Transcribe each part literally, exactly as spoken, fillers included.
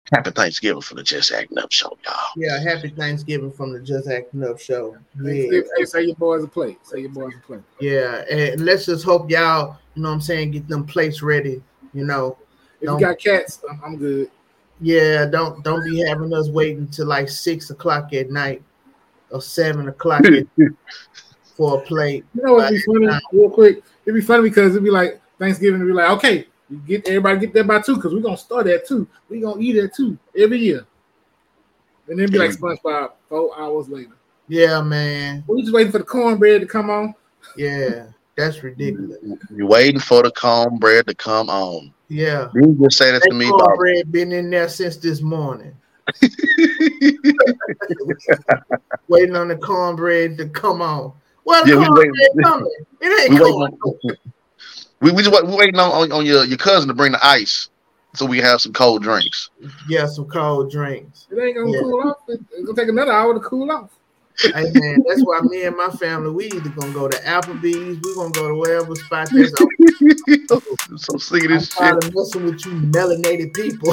Happy Thanksgiving from the Just Acting Up Show, y'all. Yeah, happy Thanksgiving from the Just Acting Up Show. Yeah. Hey, say your boys a plate. Say your boys a plate. Yeah, and let's just hope y'all, you know what I'm saying, get them plates ready. You know, if you got cats, I'm, I'm good. Yeah, don't don't be having us waiting till like six o'clock at night or seven o'clock at, for a plate. You know what'd be funny? Now, real quick, it'd be funny because it'd be like Thanksgiving. It'd be like, okay, you get everybody get that by two because we're gonna start at two. We're gonna eat at two every year, and then be like SpongeBob four hours later. Yeah, man. We just waiting for the cornbread to come on. Yeah, that's ridiculous. You're waiting for the cornbread to come on. Yeah. You just say that, that to me. Cornbread about... been in there since this morning. Waiting on the cornbread to come on. Well, the yeah, cornbread we coming. It ain't coming. We we just we waiting on, on, on your, your cousin to bring the ice so we can have some cold drinks. Yeah, some cold drinks. It ain't gonna yeah. cool off. It's gonna take another hour to cool off. Hey man, that's why me and my family, we either gonna go to Applebee's, we gonna go to wherever spot there's open. So sick of this I'm shit. Messing with you melanated people.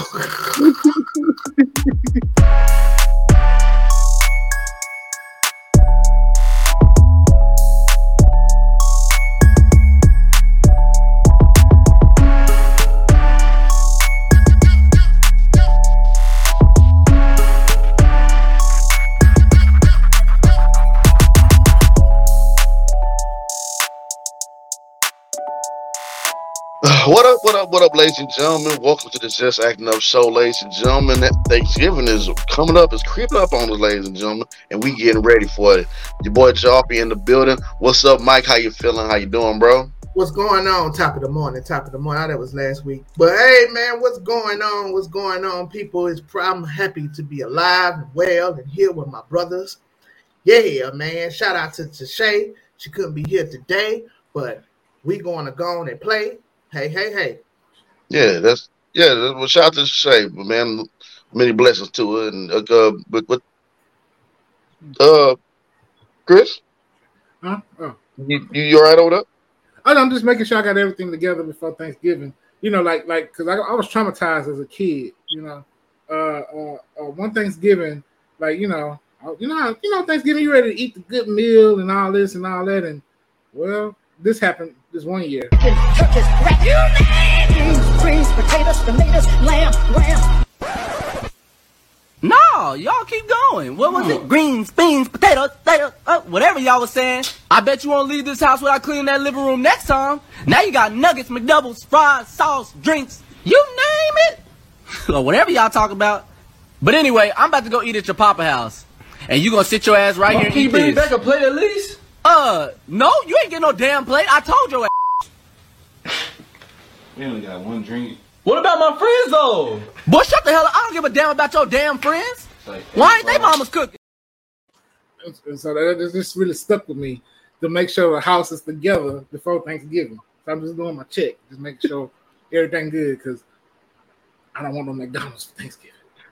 What up, what up, what up, ladies and gentlemen? Welcome to the Just Acting Up Show, ladies and gentlemen. That Thanksgiving is coming up, it's creeping up on us, ladies and gentlemen, and we getting ready for it. Your boy Joffy in the building. What's up, Mike? How you feeling? How you doing, bro? What's going on? Top of the morning, top of the morning. Oh, that was last week. But hey, man, what's going on? What's going on, people? It's I'm happy to be alive and well and here with my brothers. Yeah, man. Shout out to Tashay. She couldn't be here today, but we going to go on and play. Hey, hey, hey. Yeah, that's yeah. Well, shout out to Shay, but man, many blessings to her. And uh, but but uh, Chris, huh? Oh, you you, you all right over there? Oh, no, I'm just making sure I got everything together before Thanksgiving. You know, like like because I, I was traumatized as a kid. You know, uh, uh, uh, one Thanksgiving, like you know, you know, you know, Thanksgiving, you ready to eat the good meal and all this and all that, and well, this happened this one year. Greens, potatoes, tomatoes, lamb, lamb. No, y'all keep going. What was oh. it? Greens, beans, potatoes, potatoes, uh, whatever y'all was saying. I bet you won't leave this house without cleaning that living room next time. Now you got nuggets, McDoubles, fries, sauce, drinks, you name it. Or whatever y'all talk about. But anyway, I'm about to go eat at your papa house. And you gonna sit your ass right well, here and can eat you bring this. back a plate at least? Uh, no, you ain't getting no damn plate. I told your ass. We only got one drink. What about my friends though? Boy, shut the hell up. I don't give a damn about your damn friends. Like, why ain't they mama's cooking? And so that just really stuck with me to make sure the house is together before Thanksgiving. So I'm just doing my check, just making sure everything good because I don't want no McDonald's for Thanksgiving.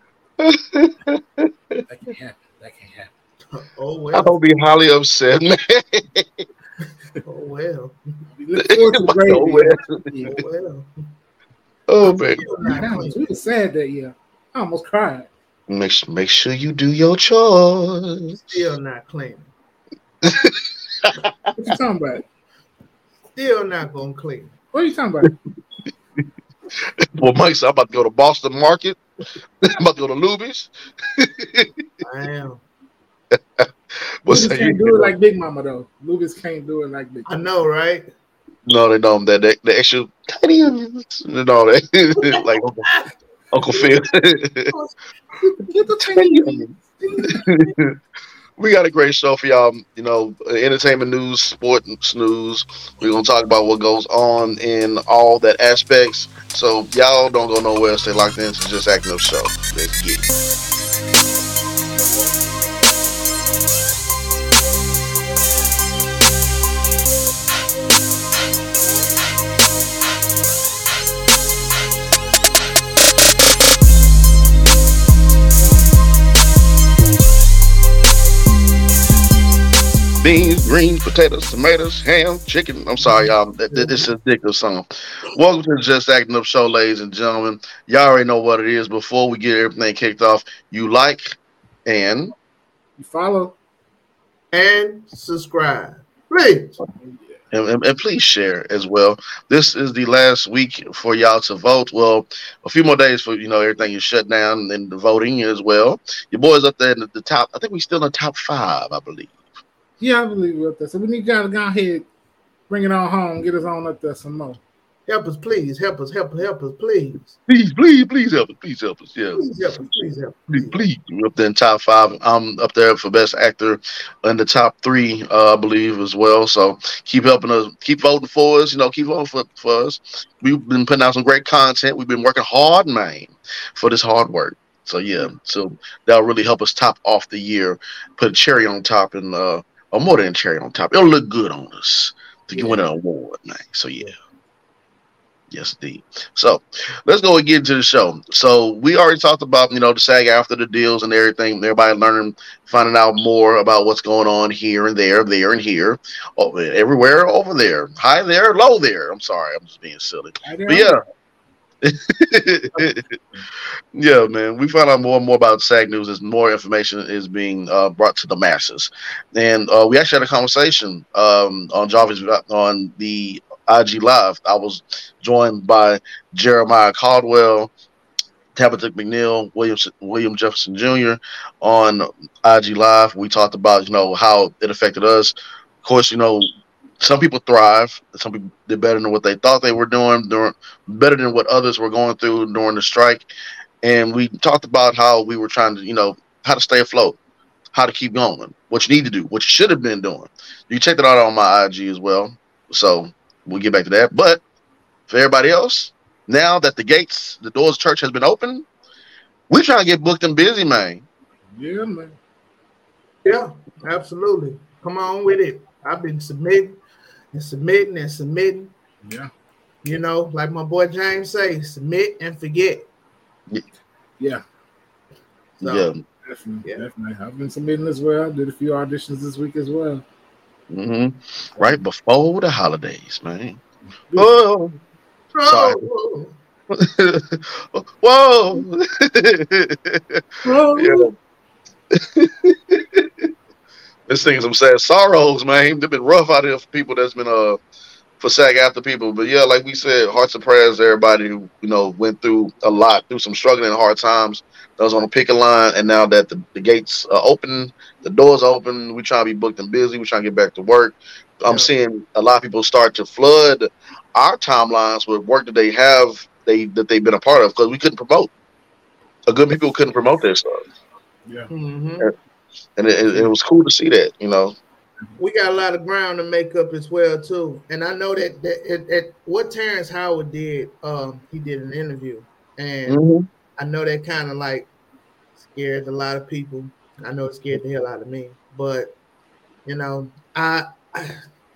That can't happen. That can't happen. Oh well. I'll be highly upset, man. Oh well. Oh well. Oh well. Oh baby. We were sad that year. I almost cried. Make make sure you do your chores. Still not cleaning. What you talking about? Still not gonna clean. What are you talking about? Well, Mike said I'm about to go to Boston Market. I'm about to go to Luby's. I am. Luby's can't do it like Big Mama though. Luby's can't do it like Big Mama. I know, right? No, they don't. That the, the extra tiny onions and all that, like Uncle, Uncle Phil. Get the tiny onions. We got a great show for y'all. You know, entertainment news, sports news. We're gonna talk about what goes on in all that aspects. So y'all don't go nowhere. Stay locked in to Just Acting Up Show. Let's get it. beans, greens, potatoes, tomatoes, ham, chicken. I'm sorry, y'all. Th- th- This is a ridiculous song. Welcome to the Just Acting Up Show, ladies and gentlemen. Y'all already know what it is. Before we get everything kicked off, you like and You follow. And subscribe. Please. And, and, and please share as well. This is the last week for y'all to vote. Well, a few more days for, you know, everything is shut down and the voting as well. Your boys up there in the, the top. I think we're still in the top five, I believe. Yeah, I believe we're up there. So we need y'all to go ahead, bring it on home, get us on up there some more. Help us, please. Help us, help us, help us, please. Please, please, please help us. Please help us. Yeah. Please help us, please help us. Please, please. We're up there in top five. I'm up there for best actor in the top three, uh, I believe, as well. So keep helping us, keep voting for us. You know, keep voting for, for us. We've been putting out some great content. We've been working hard, man, for this hard work. So yeah, so that'll really help us top off the year. Put a cherry on top, and uh, or more than a cherry on top. It'll look good on us to Yeah. win an award, man. So yeah. Yes, indeed. So let's go and get into the show. So we already talked about, you know, the SAG after the deals and everything. Everybody learning, finding out more about what's going on here and there, there and here, oh, everywhere, over there, high there, low there. I'm sorry, I'm just being silly. But yeah. Yeah, man. We found out more and more about SAG news as more information is being uh, brought to the masses. And uh, we actually had a conversation um, on Jarvis on the I G Live. I was joined by Jeremiah Caldwell, Tabitha McNeil, William William Jefferson Junior on I G Live. We talked about, you know, how it affected us. Of course, you know, some people thrive. Some people did better than what they thought they were doing, during, better than what others were going through during the strike. And we talked about how we were trying to, you know, how to stay afloat, how to keep going, what you need to do, what you should have been doing. You check that out on my I G as well. So we'll get back to that. But for everybody else, now that the gates, the doors of church has been open, we're trying to get booked and busy, man. Yeah, man. Yeah, absolutely. Come on with it. I've been submitting and submitting and submitting. Yeah. You know, like my boy James say, submit and forget. Yeah. So, Yeah. Definitely. Yeah. Definitely. I've been submitting as well. Did a few auditions this week as well. Mm-hmm. Right before the holidays, man. Oh, sorry. Oh, Whoa. oh. Yeah. This thing's some sad sorrows, man. They've been rough out here for people that's been uh for SAG after people. But yeah, like we said, hearts and prayers to everybody who, you know, went through a lot, through some struggling and hard times. That was on the picket line, and now that the, the gates are open, the doors open, we trying to be booked and busy. We trying to get back to work. I'm Yeah. seeing a lot of people start to flood our timelines with work that they have they that they've been a part of because we couldn't promote. A good people couldn't promote their stuff, Yeah. Mhm. and it, it, it was cool to see that. You know, We got a lot of ground to make up as well too, and I know that that at, at what Terrence Howard did, um, he did an interview, and Mhm. I know that kind of like scared a lot of people. I know it scared the hell out of me, but you know, I, I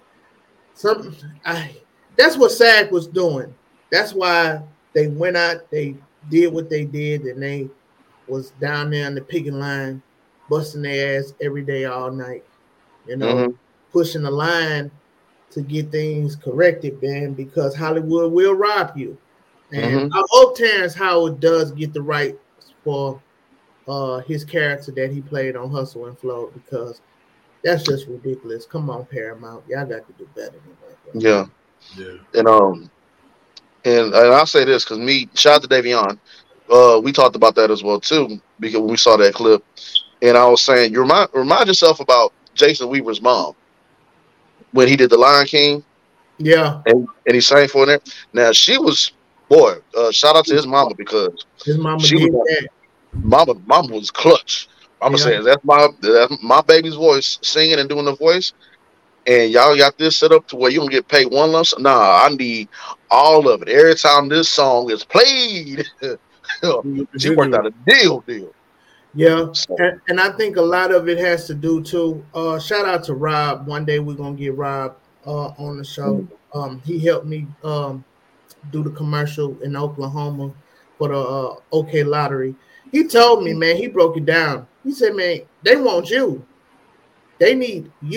some I that's what SAG was doing. That's why they went out, they did what they did, and they was down there on the picking line, busting their ass every day, all night. You know, Mhm. pushing the line to get things corrected, man, because Hollywood will rob you. And Mhm. I hope Terrence Howard does get the rights for uh, his character that he played on Hustle and Flow, because that's just ridiculous. Come on, Paramount, y'all got to do better than that. Bro. Yeah. Yeah. And um, and, and I'll say this because me, shout out to Davion. Uh, we talked about that as well too because when we saw that clip, and I was saying, you remind remind yourself about Jason Weaver's mom when he did The Lion King, Yeah, and, and he sang for it. Now she was boy. Uh, shout out to his mama because his mama she did was that. mama. Mama was clutch. Mama Yeah. says that's my that's my baby's voice singing and doing the voice. And y'all got this set up to where you don't get paid one lump sum. Nah, I need all of it. Every time this song is played, she worked out a deal, deal. Yeah, So, and, and I think a lot of it has to do too. Uh, shout out to Rob. One day we're gonna get Rob uh, on the show. Um, he helped me um, do the commercial in Oklahoma for the uh, OK Lottery. He told me, man, he broke it down. He said, man, they want you. They need you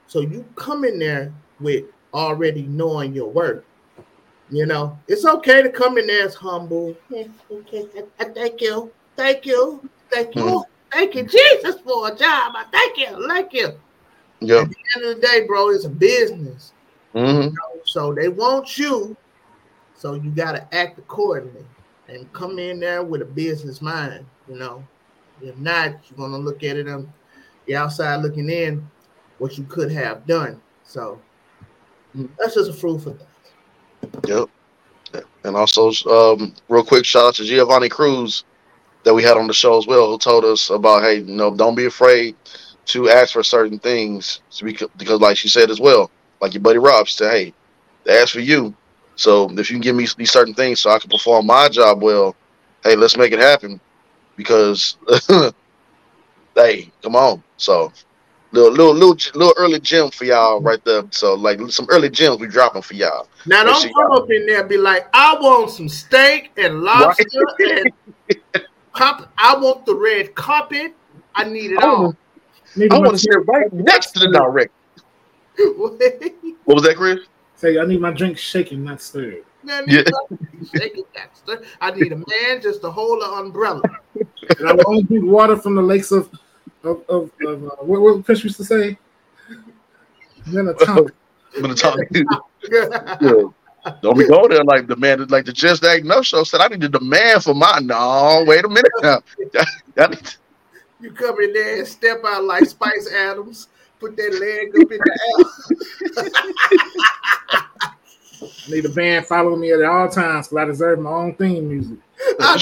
So you come in there with already knowing your work. You know, it's okay to come in there as humble. Yeah, okay, I, I thank you, thank you, thank you, mm-hmm. thank you, Jesus, for a job. I thank you, thank you. Yep. At the end of the day, bro, it's a business. Mm-hmm. You know? So they want you, so you got to act accordingly and come in there with a business mind. You know, if not, you're gonna look at it on the outside looking in, what you could have done. So that's just a fruit for that. Yep. And also, um, real quick, shout out to Giovanni Cruz that we had on the show as well, who told us about, hey, you know, don't be afraid to ask for certain things because, because like she said as well, like your buddy Rob said, hey, they ask for you. So if you can give me these certain things so I can perform my job well, hey, let's make it happen because, hey, come on. So little, little, little, little early gem for y'all right there. So like some early gems we dropping for y'all. Now don't come y'all. up in there and be like, I want some steak and lobster right. and pop. I want the red carpet. I need it I all. Wanna, I want to sit right next to the director. What was that, Chris? Say, I need my drink shaken, not stirred. I need, yeah. shaken, not stirred. I need a man just to hold an umbrella. And I will only drink water from the lakes of of of, of uh, what, what Chris used to say. Minnetonka. Minnetonka. Yeah. Don't be going there like the man, like the Just Act No Show said. I need to demand for my. No, wait a minute now. You come in there and step out like Spice Adams. Put that leg up in the air. I need a band following me at all times because I deserve my own theme music. Right.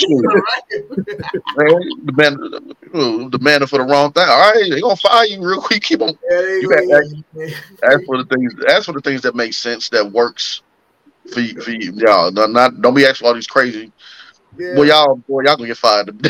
the man, the man for the wrong thing. All right, they gonna fire you real quick. Keep on. Yeah, you gotta ask, ask for the things. Ask for the things that make sense, that works for you, for you. Y'all. Not, not don't be asking for all these crazy. Yeah. Well, y'all, boy, y'all gonna get fired.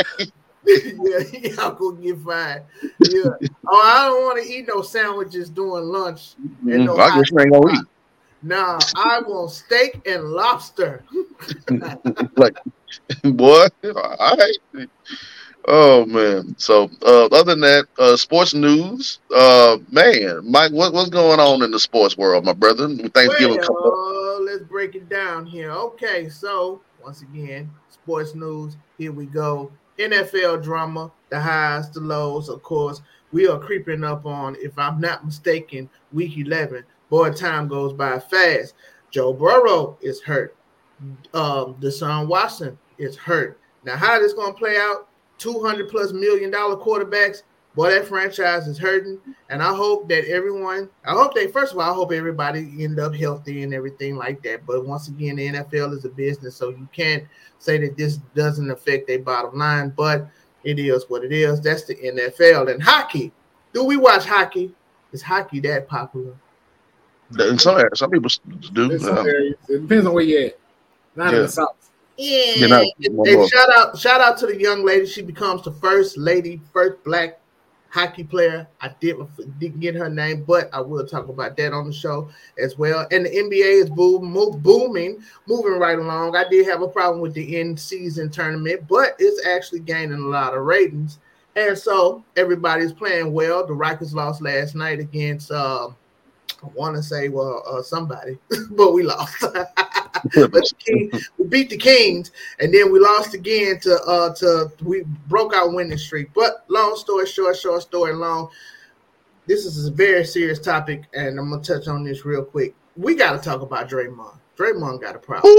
Yeah, y'all gonna get fired. Yeah. Oh, I don't want to eat no sandwiches during lunch. And no I guess you ain't gonna eat. Nah, I want steak and lobster. Like, boy, all right. Oh man. So, uh, other than that, uh, sports news. Uh, man, Mike, what, what's going on in the sports world, my brother? Thanksgiving. Well, uh, let's break it down here. Okay, so once again, sports news. Here we go. N F L drama, the highs, the lows. Of course, we are creeping up on, if I'm not mistaken, week eleven. Boy, time goes by fast. Joe Burrow is hurt. Um, Deshaun Watson is hurt. Now, how this going to play out? two hundred plus million dollar quarterbacks. Boy, that franchise is hurting. And I hope that everyone, I hope they, first of all, I hope everybody end up healthy and everything like that. But once again, the N F L is a business, so you can't say that this doesn't affect their bottom line. But it is what it is. That's the N F L. And hockey. Do we watch hockey? Is hockey that popular? In some areas, some people do. In some areas. It depends on where you're at. Not yeah. in the South. Yeah. Not, and, and shout out, shout out to the young lady. She becomes the first lady, first black hockey player. I didn't, didn't get her name, but I will talk about that on the show as well. And the N B A is boom, move, booming, moving right along. I did have a problem with the in-season tournament, but it's actually gaining a lot of ratings. And so everybody's playing well. The Rockets lost last night against uh, I want to say, well, uh, somebody, but we lost. But the King, we beat the Kings, and then we lost again to uh to we broke our winning streak. But long story short, short story long, this is a very serious topic, and I'm gonna touch on this real quick. We got to talk about Draymond. Draymond got a problem.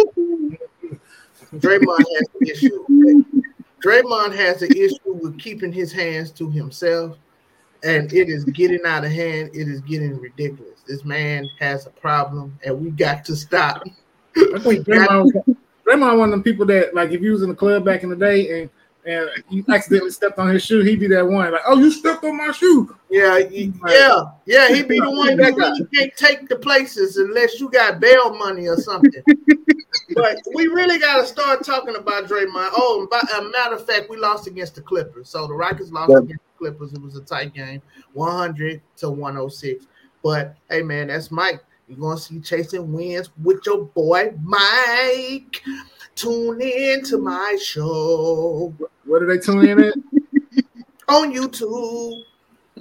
Draymond has an issue. Draymond has an issue with keeping his hands to himself, and it is getting out of hand. It is getting ridiculous. This man has a problem, and we got to stop. I think Draymond, Draymond one of them people that, like, if you was in the club back in the day and and you accidentally stepped on his shoe, he'd be that one, like, oh, you stepped on my shoe. Yeah, he, yeah, yeah. He'd be the one that really can't take the places unless you got bail money or something. But we really got to start talking about Draymond. Oh, and by, a matter of fact, we lost against the Clippers. So the Rockets lost yeah. against the Clippers. It was a tight game, one hundred to one oh six. But, hey, man, that's Mike. You're going to see Chasing Wins with your boy, Mike. Tune in to my show. Where do they tune in at? On YouTube.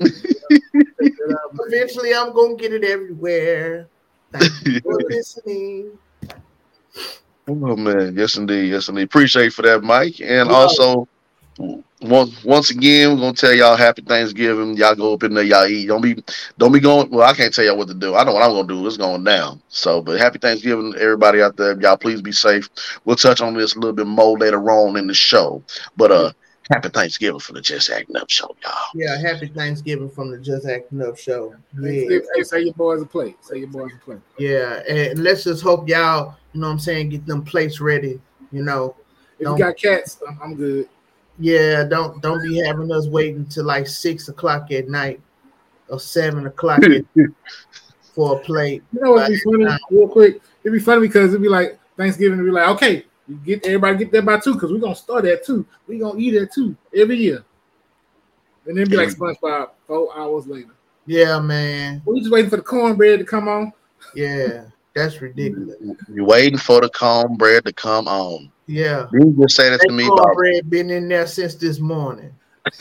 Eventually, I'm gonna get it everywhere. Thank you for listening. Oh man, yes indeed, yes indeed. Appreciate you for that, Mike. And Yeah. also, once once again, we're gonna tell y'all happy Thanksgiving. Y'all go up in there, y'all eat. Don't be don't be going. Well, I can't tell y'all what to do. I know what I'm gonna do. It's going down. So, but happy Thanksgiving, everybody out there. Y'all please be safe. We'll touch on this a little bit more later on in the show. But uh, happy Thanksgiving for the Just Acting Up show, y'all. Yeah, happy Thanksgiving from the Just Acting Up show. Yeah. Hey, hey, say your boys a plate. Say your boys a plate. Yeah, and let's just hope y'all, you know what I'm saying, get them plates ready. You know, If don't, you got cats, I'm, I'm good. yeah, don't don't be having us waiting till like six o'clock at night or seven o'clock at, for a plate. You know what'd be funny? Real quick, it'd be funny because it'd be like Thanksgiving. It'd be like, okay, you get everybody get there by two because we're gonna start at two. We're gonna eat at two every year, and then be like SpongeBob four hours later. Yeah, man. We just waiting for the cornbread to come on. Yeah, that's ridiculous. You're waiting for the cornbread to come on. Yeah, You just say that that to me, dog. cornbread been in there since this morning.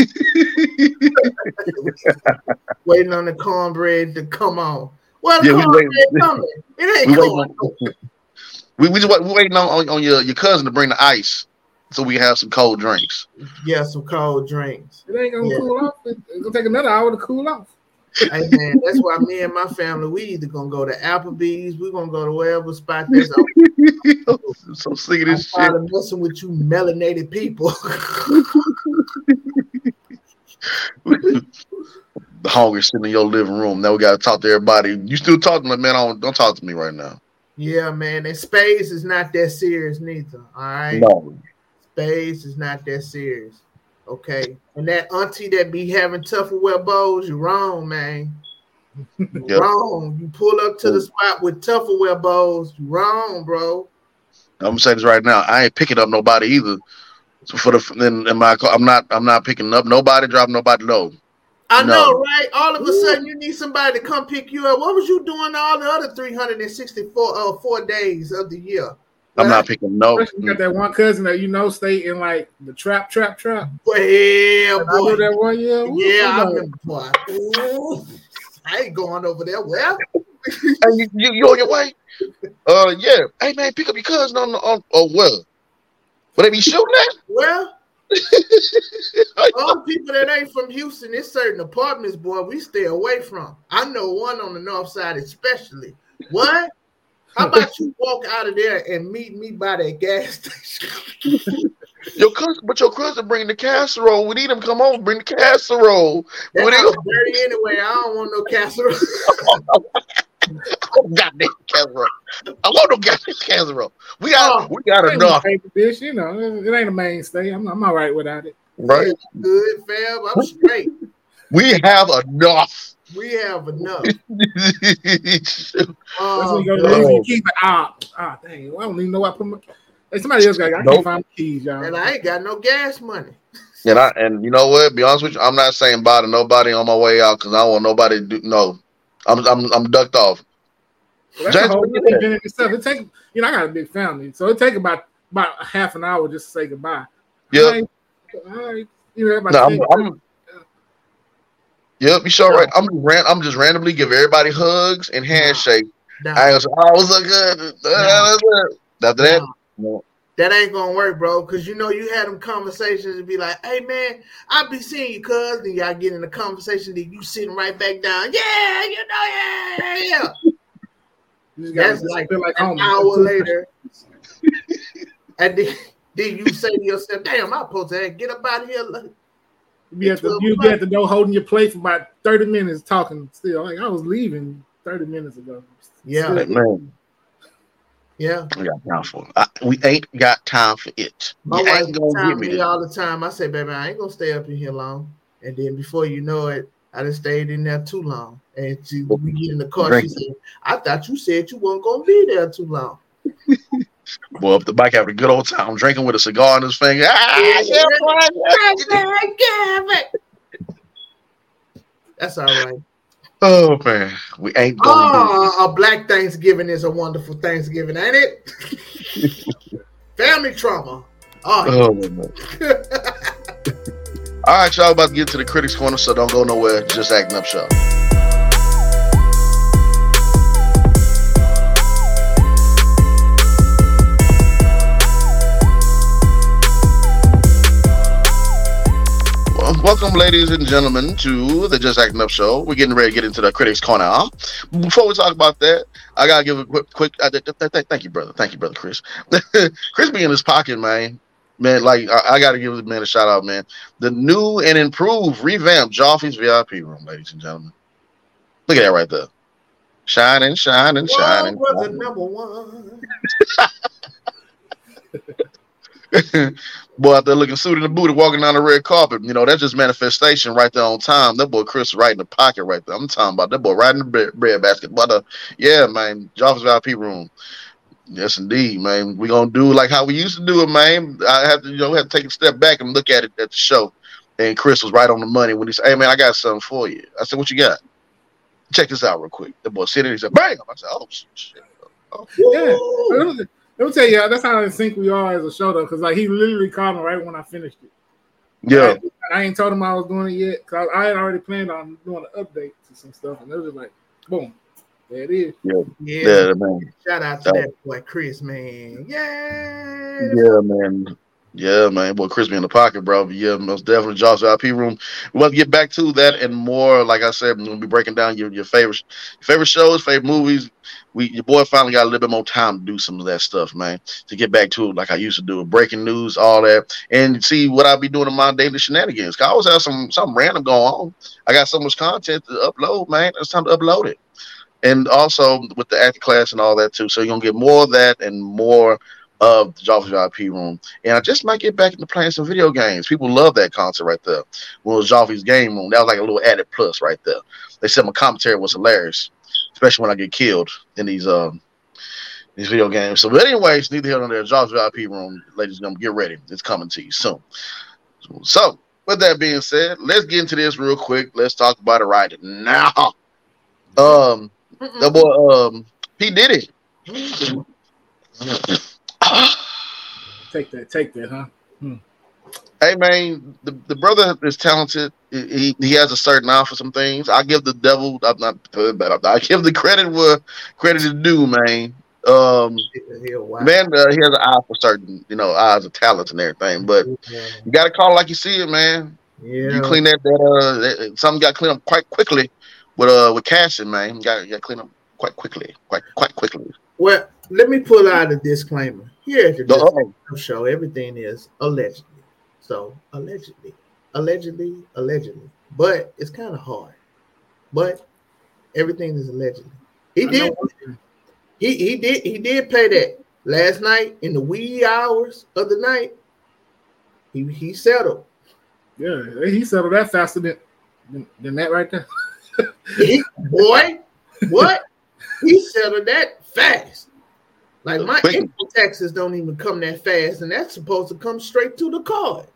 Waiting on the cornbread to come on. Well, the Yeah, we cornbread waiting. coming. It ain't We coming. waiting on, we, we just wait, we waiting on, on, on your, your cousin to bring the ice so we can have some cold drinks. Yeah, some cold drinks. It ain't gonna Yeah. cool off. It- It's gonna take another hour to cool off. Hey man, that's why me and my family, we either gonna go to Applebee's, we gonna go to wherever spot that's open. I'm so sick of I'm this shit. tired of messing with you melanated people. The hungry sitting in your living room. Now we gotta talk to everybody. You still talking, like, man? I don't, don't talk to me right now. Yeah, man, and spades is not that serious neither. All right, No. spades is not that serious. Okay, and that auntie that be having Tupperware bowls, you're wrong, man. You're Yep. wrong. You pull up to the spot with Tupperware bowls, you're wrong, bro. I'm gonna say this right now. I ain't picking up nobody either. So for the in, in my car, I'm not. I'm not picking up nobody. Dropping nobody low. I No. know, right? All of a sudden, you need somebody to come pick you up. What was you doing all the other three hundred sixty-four uh, four days of the year? I'm Right? not picking no. Especially you got that one cousin that you know stay in like the trap, trap, trap. Well, yeah, And I boy. know that one year. Ooh, Yeah, I I'm like, remember, boy. Ooh, I ain't going over there. Well, Hey, you, you, you on your way? Uh, yeah. Hey man, pick up your cousin on the on. Oh well. Will they be shooting at? well, all the people that ain't from Houston, there's certain apartments, boy, we stay away from. I know one on the north side especially. What? How about you walk out of there and meet me by that gas station? Your cousin, but your cousin bring the casserole. We need him. Come on, bring the casserole. That We need house dirty anyway. I don't want no casserole. goddamn casserole. I want no goddamn casserole. We got, Oh, we got it ain't my enough, favorite dish, you know. It ain't a mainstay. I'm, I'm all right without it. right? Good, fam. I'm straight. We have enough. We have enough. That's when Oh, you go to God. the keys. Like, ah, ah, dang. I don't even know where I put my. Hey, somebody else got. I Nope. can't find my keys, y'all. And I ain't got no gas money. And I and you know what? Be honest with you, I'm not saying bye to nobody on my way out because I don't want nobody to do. No, I'm I'm I'm ducked off. Well, that's a James, whole where you different at? event in itself. It take, you know, I got a big family, so it take about about a half an hour just to say goodbye. Yep. All right, all right, you know, about No, I'm, ten- I'm Yep, you sure right. I'm just ran, I'm just randomly give everybody hugs and handshake. Nah, I was oh, what's up good? Uh, After that, no. that ain't gonna work, bro. Cause you know you had them conversations and be like, "Hey man, I be seeing you, cuz." Then y'all get in the conversation, then you sitting right back down. Yeah, you know, yeah, yeah, yeah. you just gotta That's like feel like an home. hour later, and then, then you say to yourself, "Damn, I'm supposed to get up out of here." You be at the you be at the door holding your plate for about thirty minutes talking. Still, like I was leaving thirty minutes ago. Yeah, Like, man, yeah. we got time for it. I, we ain't got time for it. My You wife ain't gonna tell get me me there. all the time. I say, "Baby, I ain't gonna stay up in here long." And then before you know it, I done stayed in there too long. And she, we get in the car. She said, "I thought you said you weren't gonna be there too long." Boy, up the bike having a good old time drinking with a cigar in his finger. Ah, yeah, boy. That's all right. Oh man, we ain't gonna do Oh, a Black Thanksgiving is a wonderful Thanksgiving, ain't it? Family trauma. Oh, Oh, man. All right, y'all about to get to the Critics Corner, so don't go nowhere. Just Acting Up Show. Welcome, ladies and gentlemen, to the Just Acting Up Show. We're getting ready to get into the Critics Corner. Before we talk about that, I gotta give a quick, quick uh, th- th- th- thank you, brother. Thank you, brother Chris. Chris be in his pocket, man. Man, like I, I gotta give the man a shout out, man. The new and improved, revamped Joffrey's V I P room, ladies and gentlemen. Look at that right there, shining, shining, shining. Whoa, brother number one. Boy out there looking suited and booted, walking down the red carpet. You know, that's just manifestation right there on time. That boy Chris right in the pocket right there. I'm talking about that boy right in the bread, bread basket. But uh, yeah, man, Joffrey's V I P room. Yes, indeed, man. We're gonna do like how we used to do it, man. I have to, you know, have to take a step back and look at it at the show. And Chris was right on the money when he said, "Hey, man, I got something for you." I said, "What you got?" Check this out real quick. The boy sitting, he said, "Bam!" I said, "Oh shit." Oh. Yeah. Let me tell you, that's how in sync we are as a show, though, because like he literally called me right when I finished it. Yeah, I, I ain't told him I was doing it yet because I, I had already planned on doing an update to some stuff, and it was just like, boom, there it is. Yeah, Yeah, yeah, man. Shout out to that boy Chris, man. Yay! Yeah, man. Yeah, man. Boy, Chris be in the pocket, bro. But yeah, most definitely Josh's V I P room. We want to get back to that and more. Like I said, we're gonna be breaking down your, your favorite your favorite shows, favorite movies. We your boy finally got a little bit more time to do some of that stuff, man. To get back to it like I used to do it, breaking news, all that, and see what I be doing in my daily shenanigans. Cause I always have some something random going on. I got so much content to upload, man. It's time to upload it. And also with the acting class and all that too. So you're gonna get more of that and more of the Joffrey's V I P room. And I just might get back into playing some video games. People love that concert right there. When it was Joffrey's game room, that was like a little added plus right there. They said my commentary was hilarious, especially when I get killed in these um these video games. So, but anyways, neither here nor there. Joffrey's V I P room, ladies and gentlemen, get ready. It's coming to you soon. So, with that being said, let's get into this real quick. Let's talk about it right now. Um, the boy um P Diddy. Take that, take that, huh? Hmm. Hey man, the, the brother is talented. He he has a certain eye for some things. I give the devil, I'm not, I give the credit where credit is due, man. Um, man, uh, he has an eye for certain, you know, eyes of talents and everything. But Yeah. you got to call it like you see it, man. Yeah. You clean that, that uh, that, something got cleaned up quite quickly with uh with Cashin, man. You got got cleaned up quite quickly, quite quite quickly. Well, let me pull out a disclaimer. Here at the Uh-oh. Just Acting Show, everything is allegedly. So allegedly, allegedly, allegedly. But it's kind of hard. But everything is allegedly. He I did. know. He he did he did pay that last night in the wee hours of the night. He he settled. Yeah, he settled that faster than than, than that right there. He, boy, what? He settled that fast. Like my Quick. income taxes don't even come that fast, and that's supposed to come straight to the card.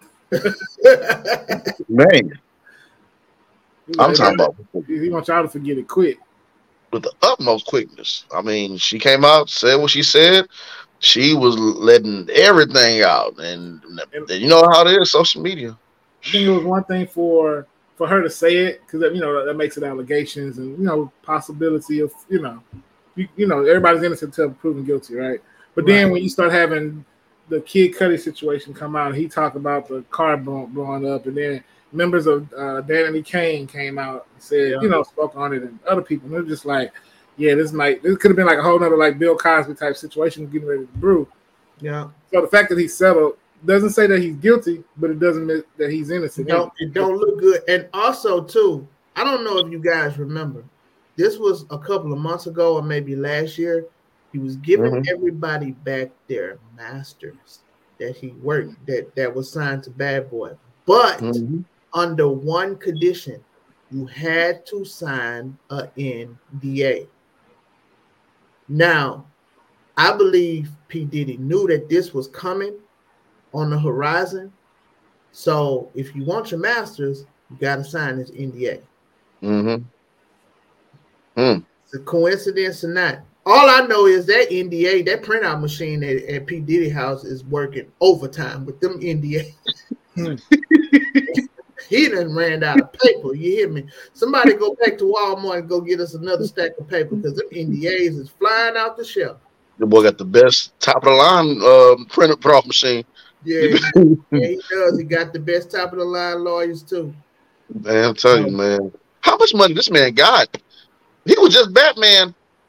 Man, He I'm like, talking about He, he wants y'all to forget it quick. with the utmost quickness. I mean, she came out, said what she said. She was letting everything out, and, and you know how it is, social media. I think it was one thing for for her to say it because you know that makes it allegations and you know possibility of you know you, you know everybody's innocent until proven guilty, right? But then Right. when you start having the Kid Cudi situation come out, he talked about the car blow, blowing up, and then members of uh, Danny Kane came out and said Yeah. you know spoke on it, and other people and they're just like, yeah, this might this could have been like a whole nother like Bill Cosby type situation getting ready to brew. Yeah. So the fact that he settled doesn't say that he's guilty, but it doesn't mean that he's innocent. It don't, it don't look good. And also, too, I don't know if you guys remember, this was a couple of months ago or maybe last year. He was giving Mhm. everybody back their masters that he worked, that, that was signed to Bad Boy. But Mhm. under one condition, you had to sign a N D A. Now, I believe P. Diddy knew that this was coming on the horizon. So if you want your masters, you got to sign this N D A. Mhm. Hmm. It's a coincidence or not. All I know is that N D A, that printout machine at, at P. Diddy house is working overtime with them N D A. He done ran out of paper. You hear me? Somebody go back to Walmart and go get us another stack of paper because them N D As is flying out the shelf. The boy got the best top of the line uh, printer print off machine. Yeah, yeah, he does. He got the best top of the line lawyers too. Man, I'm telling you, man. How much money this man got? He was just Batman.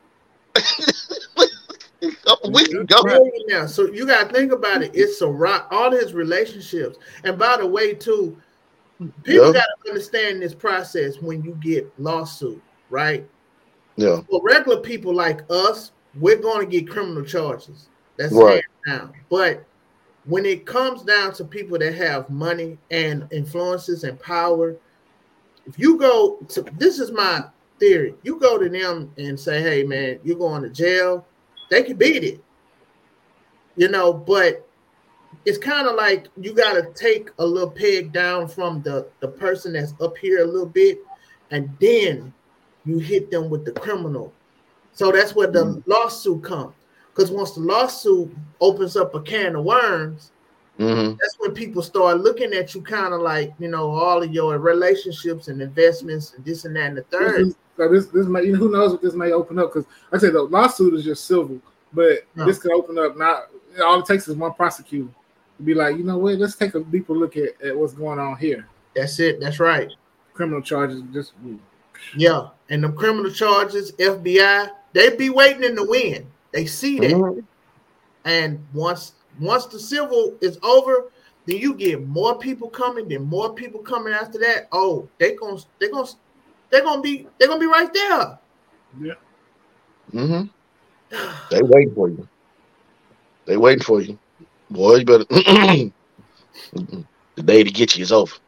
A couple weeks ago. Now, so you gotta think about it. It's a rock. All his relationships, and by the way, too, people Yeah. gotta understand this process when you get lawsuit, right? Yeah. For regular people like us, we're going to get criminal charges. That's Right. hands down. But when it comes down to people that have money and influences and power, if you go to, this is my theory, you go to them and say, hey man, you're going to jail, they can beat it, you know, but it's kind of like you got to take a little peg down from the, the person that's up here a little bit, and then you hit them with the criminal. So that's where the mm-hmm. lawsuit comes. Because once the lawsuit opens up a can of worms, mm-hmm. that's when people start looking at you kind of like, you know, all of your relationships and investments and this and that and the third. This, is, so this, this may, you know, who knows what this may open up? Because like I said, the lawsuit is just civil, but no. this could open up. Not all it takes is one prosecutor to be like, you know what? Let's take a deeper look at, at what's going on here. That's it. That's right. Criminal charges, just yeah, and the criminal charges, F B I, they be waiting in the wind. They see that, mm-hmm. and once once the civil is over, then you get more people coming. Then more people coming after that. Oh, they gonna they gonna they gonna be they gonna be right there. Yeah. Mm-hmm. They waiting for you. They waiting for you, boy. You better. The day to get you is over.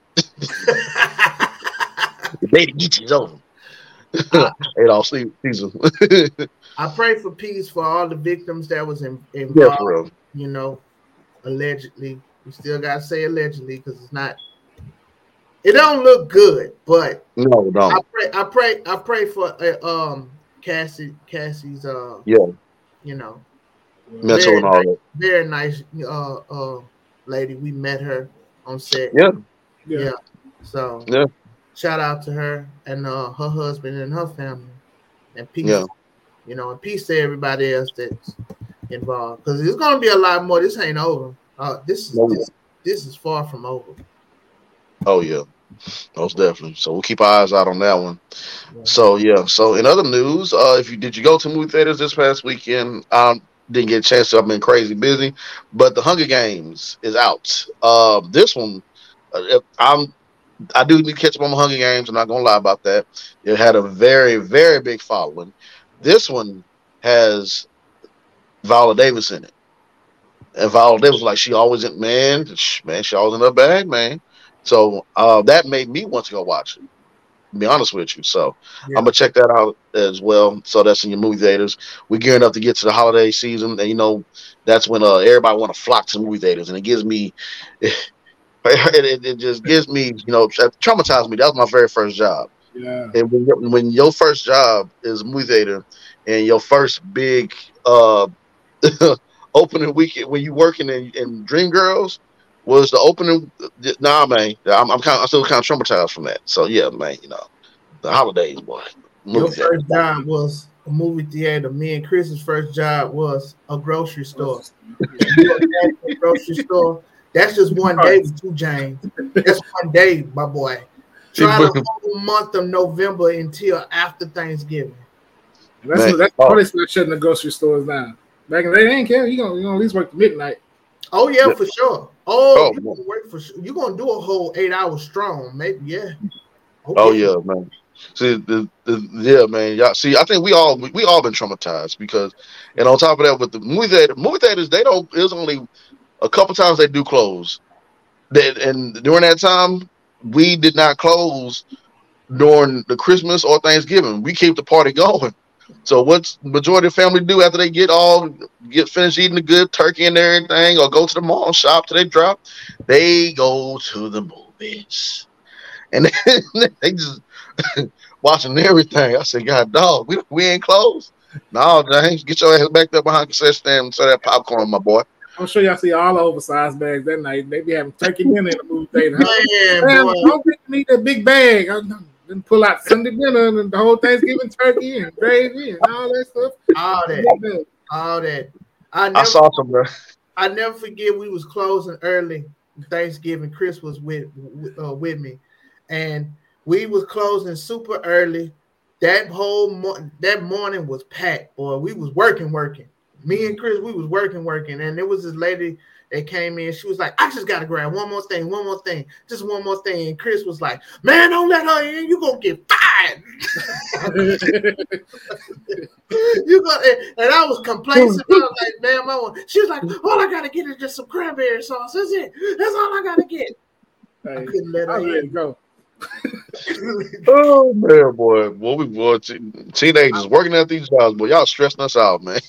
The day to get you is over. It all season. I pray for peace for all the victims that was in, involved. Yeah, you know, allegedly. We still gotta say allegedly because it's not. It don't look good, but no, no. I pray. I pray. I pray for uh, um Cassie. Cassie's uh yeah. You know, mental and all nice, that. Very nice uh uh lady. We met her on set. Yeah. Yeah. yeah. So yeah. Shout out to her and uh, her husband and her family, and peace. Yeah. You know, and peace to everybody else that's involved. Because there's gonna be a lot more. This ain't over. Uh, this is oh, this, this is far from over. Oh yeah, most definitely. So we'll keep our eyes out on that one. Yeah. So yeah. So in other news, uh, if you did you go to movie theaters this past weekend? Um, didn't get a chance to. I've been crazy busy, but The Hunger Games is out. Uh, this one, uh, I'm. I do need to catch up on my Hunger Games. I'm not gonna lie about that. It had a very, very big following. This one has Viola Davis in it, and Viola Davis, like she always in man, man, she always in her bag, man. So uh, that made me want to go watch it. To be honest with you, so yeah. I'm gonna check that out as well. So that's in your movie theaters. We're gearing up to get to the holiday season, and you know that's when uh, everybody want to flock to the movie theaters, and it gives me. It, it, it just gives me, you know, traumatized me. That was my very first job. Yeah. And when, when your first job is a movie theater and your first big uh, opening weekend when you working in, in Dreamgirls was the opening. Nah, man, I'm, I'm kind, I'm still kind of traumatized from that. So yeah, man, you know, the holidays, boy. Your first job was a movie theater. Me and Chris's first job was a grocery store. a grocery store. That's just one day with you, James. That's one day, my boy. Try the whole month of November until after Thanksgiving. That's Man, that's why they start shutting the grocery stores down. Back in the day, they didn't care. You gonna, you gonna at least work to midnight. Oh yeah, for sure. Oh, oh you gonna work for sure. You gonna do a whole eight hours strong, maybe? Yeah. Okay. Oh yeah, man. See, the, the, yeah, man. Y'all see, I think we all we, we all been traumatized because, and on top of that, with the movie theater, movie theaters, they don't. It's only a couple times they do close. They, and during that time, we did not close during the Christmas or Thanksgiving. We keep the party going. So what's majority of the family do after they get all get finished eating the good turkey and everything, or go to the mall shop till they drop? They go to the movies, and they just watching everything. I said, God, dog, we we ain't closed. No, James, get your ass back there behind the concession stand and serve that popcorn, my boy. I'm sure y'all see all the oversized bags that night. They be having turkey dinner in the movie theater. Man, Man, boy. don't think you need that big bag. I didn't pull out Sunday dinner and the whole Thanksgiving turkey and gravy and all that stuff. All that, all that. I never, I saw some, bro. I never forget we was closing early Thanksgiving. Chris was with uh, with me, and we was closing super early. That whole mo- that morning was packed, boy. We was working, working. Me and Chris, we was working, working, and there was this lady that came in. She was like, "I just gotta grab one more thing, one more thing, just one more thing." And Chris was like, "Man, don't let her in. You gonna get fired." You go, and, and I was complacent. I was like, "Man, I want." She was like, "All I gotta get is just some cranberry sauce. That's it. That's all I gotta get." Hey, I couldn't let her I'm ready to in. go. Oh man, boy, boy, we boy, t- teenagers working at these jobs, boy, y'all stressing us out, man.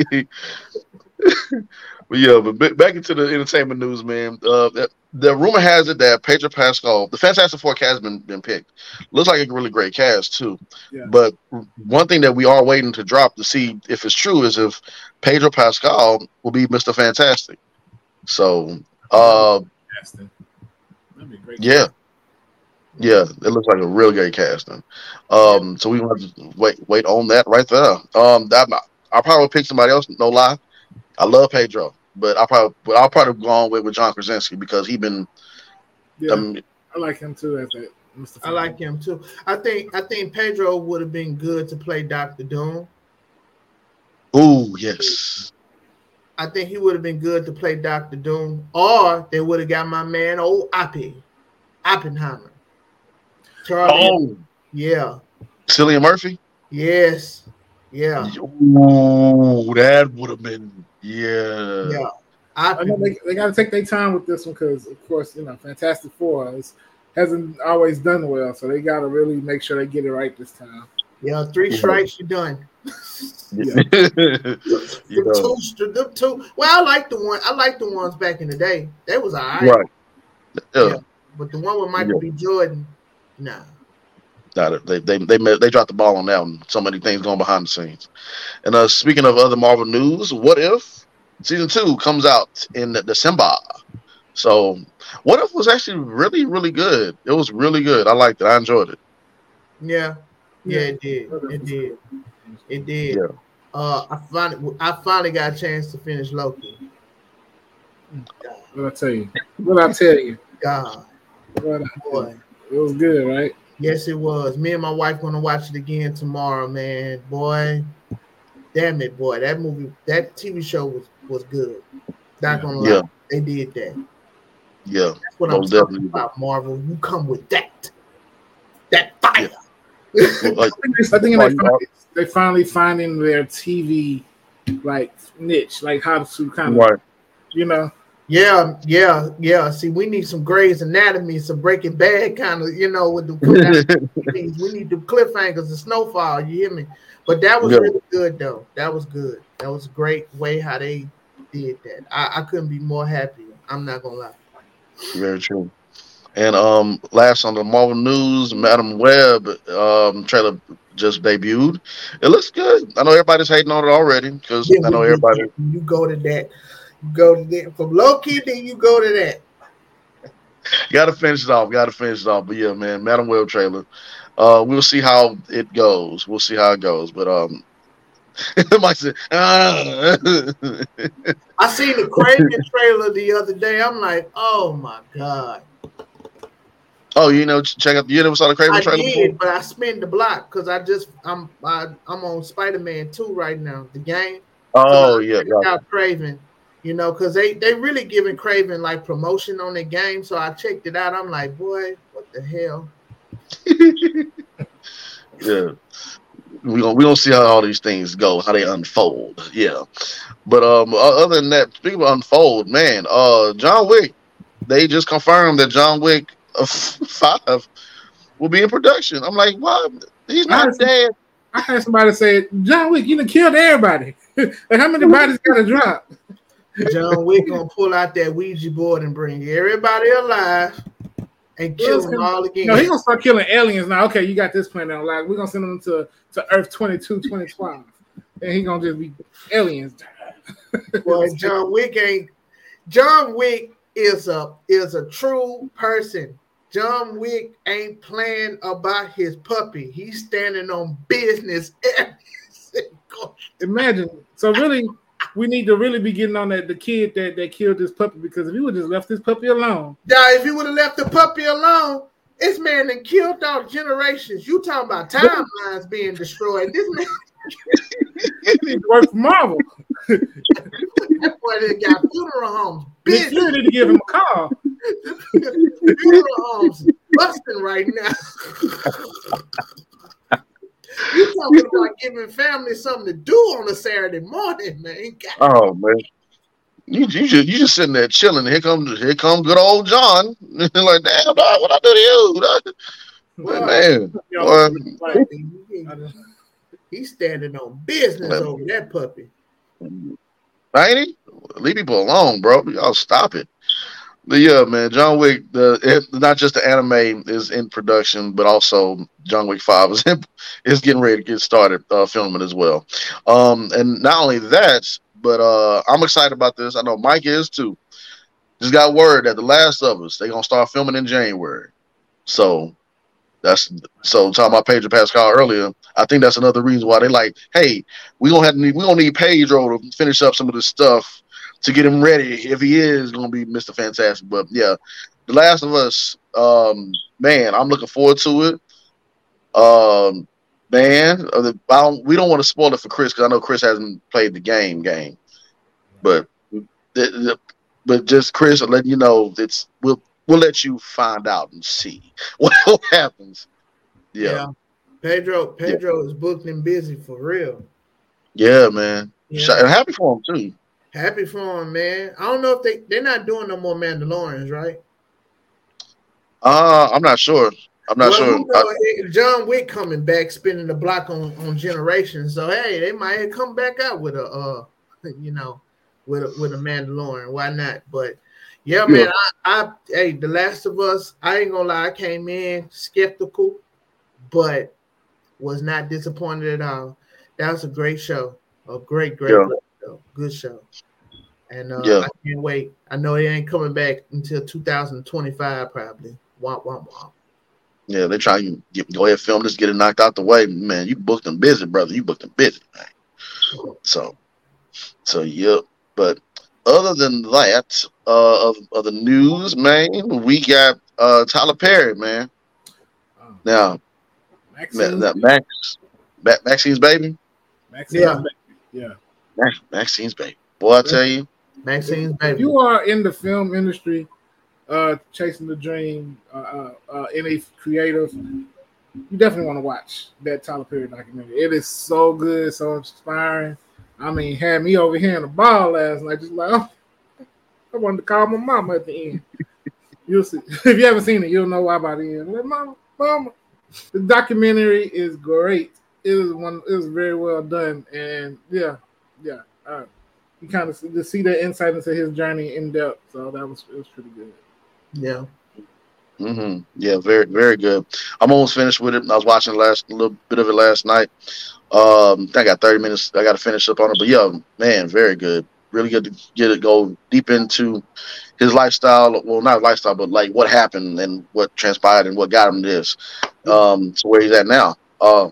But yeah, but b- back into the entertainment news, man. Uh, the, the rumor has it that Pedro Pascal, the Fantastic Four cast, has been been picked. Looks like a really great cast too. Yeah. But one thing that we are waiting to drop to see if it's true is if Pedro Pascal will be Mister Fantastic. So, uh, That'd be great. yeah. Yeah, it looks like a real great casting. Um, so we gonna have to wait, wait on that right there. Um, that I'll probably pick somebody else. No lie, I love Pedro, but I probably, but I'll probably go on with with John Krasinski because he been. Yeah, Um, I like him too as that Mister I like him too. I think I think Pedro would have been good to play Doctor Doom. ooh, yes. I think he would have been good to play Doctor Doom, or they would have got my man old Oppie, Oppenheimer. Charlie, Oh, yeah, Cillian Murphy. yes, yeah, Ooh, that would have been yeah. yeah. I know Oppie, they, they got to take their time with this one because, of course, you know, Fantastic Four is, hasn't always done well, so they got to really make sure they get it right this time. yeah. Three strikes, you're done. Yeah. Them You know, two, them two. Well, I like the one. I like the ones back in the day. They was all right. right. Yeah. Yeah. But the one with Michael B. Jordan, nah. Nah, they they they they dropped the ball on that one. So many things going behind the scenes. And uh, speaking of other Marvel news, what if season two comes out in December? So, what if was actually really really good. It was really good. I liked it. I enjoyed it. Yeah, yeah, it did. It did. It did. Yeah. Uh, I finally, I finally got a chance to finish Loki. What I tell you? What I tell you? God, What I tell boy. you? It was good, right? Yes, it was. Me and my wife gonna watch it again tomorrow, man. Boy, damn it, boy. That movie, that T V show was was good. Not gonna lie, Yeah. they did that. Yeah. That's what I'm Most talking definitely. about, Marvel. You come with that, that fire. Well, like, I think, they, I think Well, they, you finally, they finally finding their T V like niche, like how to kind of, right. you know. Yeah, yeah, yeah. See, we need some Grey's Anatomy, some Breaking Bad kind of, you know, with the we need the cliffhangers, the snowfall. You hear me? But that was Yeah. really good, though. That was good. That was a great way how they did that. I, I couldn't be more happy. I'm not gonna lie. Very true. And um, last on the Marvel news, Madam Web um trailer just debuted. It looks good. I know everybody's hating on it already because Then I know we get everybody. that. You go to that. You go to that from Loki. Then you go to that. Got to finish it off. Got to finish it off. But yeah, man, Madam Web trailer. Uh, we'll see how it goes. We'll see how it goes. But um, Mike said, ah. I seen the Craven trailer the other day. I'm like, oh my god. Oh, you know, ch- check out. You never saw the Craven I trailer before? did, but I spin the block because I just I'm I, I'm on Spider-Man two right now, the game. Oh so yeah, I checked out Craven, you know, because they they really giving Craven like promotion on the game. So I checked it out. I'm like, boy, what the hell? yeah. We gonna we gonna see how all these things go, how they unfold. Yeah, but um, other than that, speaking of unfold, man, uh, John Wick, they just confirmed that John Wick uh, five will be in production. I'm like, what? He's not I- dead. I had somebody say, John Wick, you done killed everybody. Like, how many bodies got to drop? John Wick gonna pull out that Ouija board and bring everybody alive and kill them all again. No, he's gonna start killing aliens now. Okay, you got this planet on lock. We're gonna send them to, to Earth twenty-two, twenty twelve. And he's gonna just be aliens. Boy, John Wick ain't John Wick is a is a true person. John Wick ain't playing about his puppy. He's standing on business every single. Imagine. So really, we need to really be getting on that the kid that, that killed this puppy, because if he would just left this puppy alone. Now, if he would have left the puppy alone, this man that killed out generations. You talking about timelines being destroyed? This man. He needs to work for Marvel. That boy that got funeral homes. Nick Fury need to give him a call. Funeral homes busting right now. You talking about giving family something to do on a Saturday morning, man? God. Oh man, you you just you just sitting there chilling. Here comes here comes good old John. Like, damn, dog, what I do to you? Dog? Well, man, boy, Like, he's standing on business man. Over that puppy. Ain't he? Leave people alone, bro. Y'all stop it. But yeah, man, John Wick. The it, not just the anime is in production, but also John Wick Five is in, is getting ready to get started uh, filming as well. Um, and not only that, but uh, I'm excited about this. I know Mike is too. Just got word that The Last of Us they're gonna start filming in January. So that's so talking about Pedro Pascal earlier. I think that's another reason why they like, hey, we gonna have to need, we gonna need Pedro to finish up some of this stuff to get him ready if he is going to be Mister Fantastic. But yeah, The Last of Us, um, man, I'm looking forward to it. Um, man, I don't, we don't want to spoil it for Chris because I know Chris hasn't played the game game. But the, the, but just Chris, I'll let you know it's we'll we'll let you find out and see what happens. Yeah. yeah. Pedro Pedro yeah. is booked and busy for real. Yeah, man. Yeah. And happy for him too. Happy for him, man. I don't know if they they're not doing no more Mandalorians, right? Uh, I'm not sure. I'm not well, sure. You know, I, John Wick coming back, spinning the block on, on Generations. So hey, they might come back out with a uh, you know, with a, with a Mandalorian. Why not? But yeah, yeah. man. I, I hey, The Last of Us. I ain't gonna lie. I came in skeptical, but was not disappointed at all. That was a great show. A great, great. Yeah. Good show, and uh, yeah. I can't wait. I know it ain't coming back until two thousand twenty-five, probably. Womp womp womp. Yeah, they try to get, go ahead, film this, get it knocked out the way, man. You booked them busy, brother. You booked them busy, man. So, so yeah. But other than that, uh, of, of the news, man, we got uh, Tyler Perry, man. Oh. Now, Maxine. that Max, Maxine's baby. Maxine's yeah. baby. Yeah. Maxine's baby. Boy, I tell you. Maxine's baby. If you are in the film industry, uh, chasing the dream, uh, uh, uh, any creative, you definitely want to watch that Tyler Perry documentary. It is so good, so inspiring. I mean, had me over here in the bar last night, just like, oh, I wanted to call my mama at the end. You'll see. If you haven't seen it, you'll know why by the end. Like, mama, mama. The documentary is great. It is one. It was very well done, and yeah. Yeah, uh, you kind of to see the insight into his journey in depth, so that was it was pretty good. Yeah, mm-hmm. yeah, very very good. I'm almost finished with it. I was watching the last a little bit of it last night. Um, I got thirty minutes. I got to finish up on it, but yeah, man, very good. Really good to get it go deep into his lifestyle. Well, not lifestyle, but like what happened and what transpired and what got him this um, to where he's at now. Uh,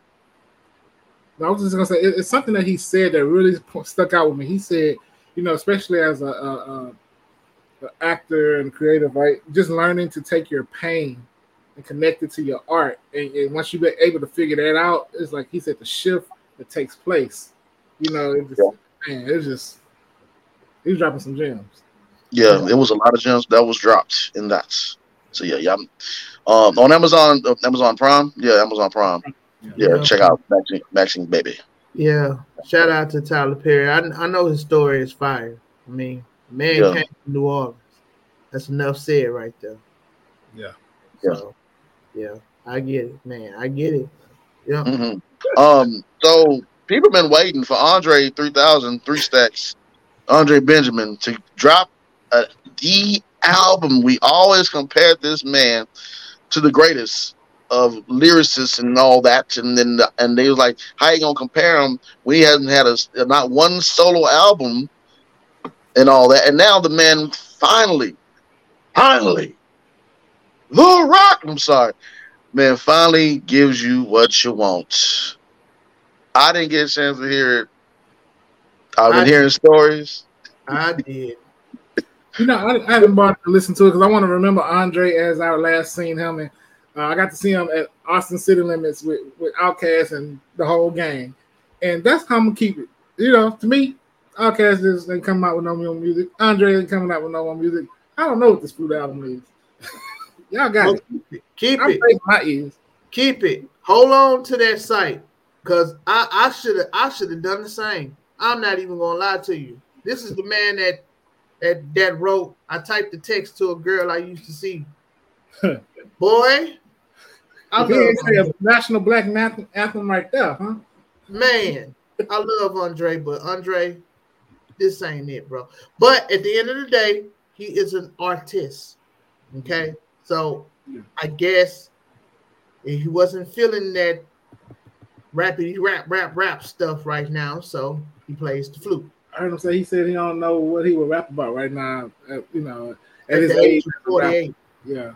I was just gonna say it's something that he said that really stuck out with me. He said, you know, especially as a, a, a, a actor and creative, right? Just learning to take your pain and connect it to your art, and, and once you're able to figure that out, it's like he said, the shift that takes place. You know, it just, yeah. man, it's just he's dropping some gems. Yeah, yeah, it was a lot of gems that was dropped in that. So yeah, yeah. Um, on Amazon, uh, Amazon Prime, yeah, Amazon Prime. Yeah, yeah, check out Maxine, Maxine Baby. Yeah, shout out to Tyler Perry. I, I know his story is fire. I mean, man yeah. came from New Orleans. That's enough said right there. Yeah. So, yeah, I get it, man. I get it. Yeah. Mm-hmm. Um. So people been waiting for Andre three thousand three stacks, Andre Benjamin to drop a the album. We always compared this man to the greatest of lyricists and all that, and then the, and they was like, how you gonna compare him when he hasn't had a not one solo album and all that. And now the man finally, finally, The Rock, I'm sorry, man, finally gives you what you want. I didn't get a chance to hear it. I've been I hearing stories. I did. You know, I, I haven't bothered to listen to it because I want to remember Andre as I last seen him, and uh, I got to see him at Austin City Limits with with Outkast and the whole gang, and that's how I'm gonna keep it. You know, to me, Outkast just ain't coming out with no more music. Andre ain't coming out with no more music. I don't know what this Flute album is. Y'all got Well, it. keep it. Keep I'm it. breaking my ears. Keep it. Hold on to that site, cause I I should have I should have done the same. I'm not even gonna lie to you. This is the man that that that wrote. I typed the text to a girl I used to see. Boy, I Okay, love a national black anthem, anthem right there, huh? man. I love Andre, but Andre, this ain't it, bro. But at the end of the day, he is an artist. Okay, so I guess he wasn't feeling that rappity rap rap rap stuff right now, so he plays the flute. I heard him say he said he don't know what he would rap about right now. At, you know, at, At his the age, age of forty-eight. yeah,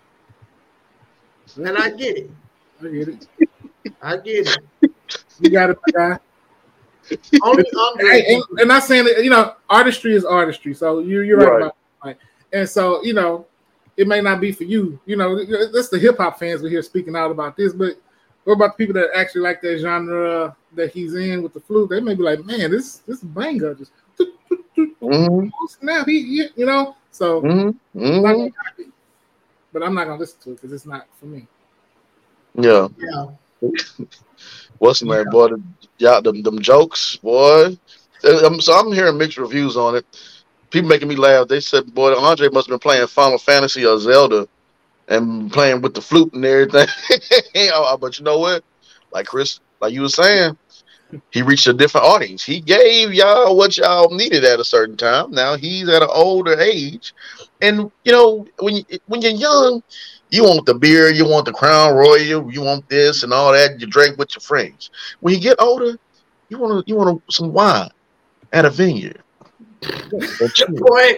And I get it. I get it. I get it. You got it, my guy. Only Andre. Hey, and, and not saying that, you know, artistry is artistry. So you, you're right, Right. about that. Right. And so, you know, it may not be for you. You know, that's the hip hop fans we hear speaking out about this. But what about the people that actually like that genre that he's in with the flute? They may be like, man, this this is banger. Just Mm-hmm. snap, he, he, you know. So, Mm-hmm. I'm not Mm-hmm. gonna copy it. But I'm not gonna listen to it because it's not for me. Yeah. Yeah. What's the name, boy? The, yeah, them, them jokes, boy. Um, so I'm hearing mixed reviews on it. People making me laugh. They said, boy, Andre must have been playing Final Fantasy or Zelda and playing with the flute and everything. Oh, but you know what? Like Chris, like you were saying, he reached a different audience. He gave y'all what y'all needed at a certain time. Now he's at an older age. And, you know, when, you, when you're young, you want the beer, you want the Crown Royal, you want this and all that. You drink with your friends. When you get older, you want to, you want some wine at a vineyard. Boy,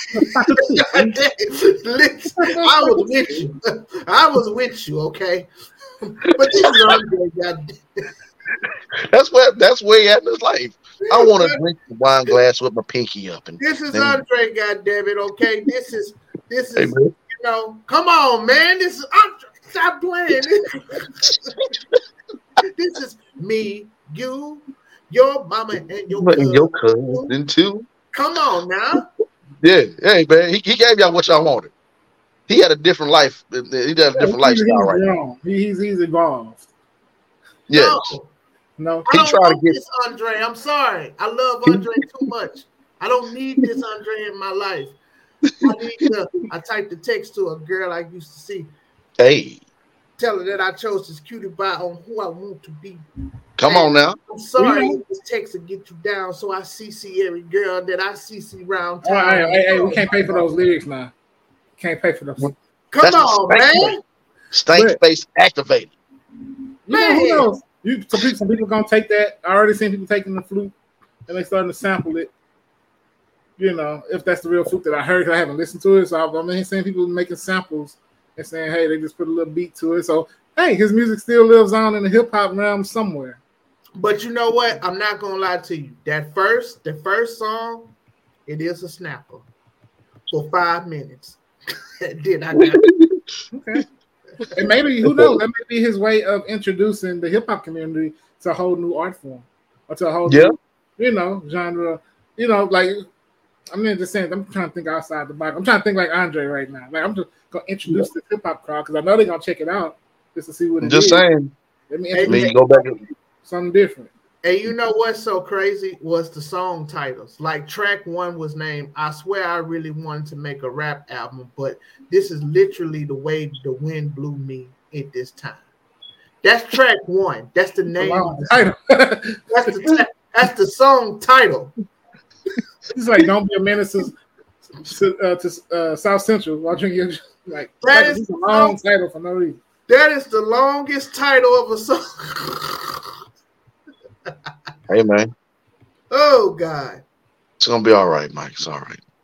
listen, I was with you. I was with you, okay? But this is Andre. God, That's where that's where he at in his life. I want to drink the wine glass with my pinky up. And this is and- Andre. God damn it, okay? This is this Hey, is man. you know. Come on, man. This is Andre. Stop playing. This is me, you, your mama, and your But cousin. your cousin too. Come on now. Yeah, hey man, he, he gave y'all what y'all wanted. He had a different life. He had a different he's, lifestyle, right? he's grown. He- He's he's evolved. Yes. No. No, I He don't tried to want get- this Andre. I'm sorry. I love Andre too much. I don't need this Andre in my life. I need to. I typed the text to a girl I used to see. Hey, Tell her that I chose this cutie pie on who I want to be. come on now. I'm sorry Yeah. if this text will get you down, so I C C every girl that I C C round oh, town. hey, hey, hey, we can't pay for those lyrics now. Can't pay for those. Come That's the on, stank man. face. Stank But- face activated. You know, who Man. knows? You, some people, some people gonna take that. I already seen people taking the flute and they starting to sample it. You know, if that's the real flute that I heard, 'cause I haven't listened to it. So I've been seeing people making samples and saying, "Hey, they just put a little beat to it." So hey, his music still lives on in the hip hop realm somewhere. But you know what? I'm not gonna lie to you. That first, the first song, it is a snapper for five minutes. Did I got Okay, and maybe who knows? That may be his way of introducing the hip hop community to a whole new art form or to a whole Yeah. new, you know, genre. You know, like. I'm mean, just saying. I'm trying to think outside the box. I'm trying to think like Andre right now. Like I'm just gonna introduce the hip hop crowd because I know they're gonna check it out just to see what I'm it just is. saying. Let me Hey, I introduce mean, go back. And, something different. And you know what's so crazy was the song titles. Like track one was named I Swear I Really Wanted to Make a Rap Album, but this is literally the way the wind blew me at this time. That's track one. That's the name. Wow. Of the song. That's the ta- that's the song title. It's like don't be a menace to, to, uh, to uh, South Central while drinking. Your, like That like, is it's a long title for no reason. That is the longest title of a song. hey man, Oh God. it's gonna be all right, Mike. It's all right.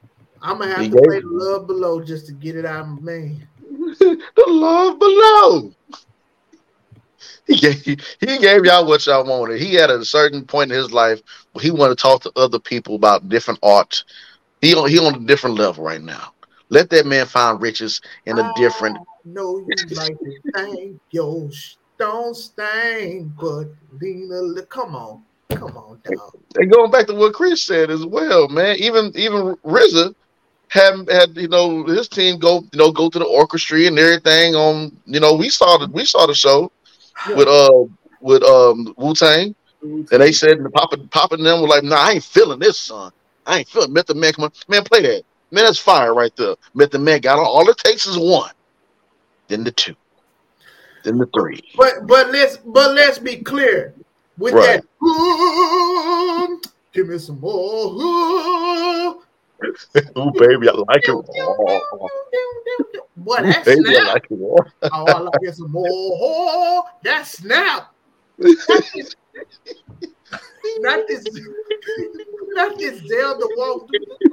I'm gonna have He to gave play the Love Below just to get it out of my man. the love below. He gave, he gave y'all what y'all wanted. He had a certain point in his life where he wanted to talk to other people about different art. He on he on a different level right now. Let that man find riches in a different. I know you like to thank your don't stain, but lean a little. Come on, come on, dog. And going back to what Chris said as well, man. Even even R Z A had had you know his team go you know go to the orchestra and everything. On you know we saw the we saw the show with uh with um Wu-Tang, and they said and the Papa Papa and them were like, nah, I ain't feeling this, son. I ain't feeling Method Man. Come on, man, play that. Man, that's fire right there. Method Man got all, all it takes is one, then the two, then the three. But but let's but let's be clear with Right. that. Ooh, give me some more. Ooh. Ooh, baby, I like it raw. Boy, Ooh, that baby, I snap. like it raw. Oh, I like it some more. Oh, that snap. Not this, not this, not this Zelda walk.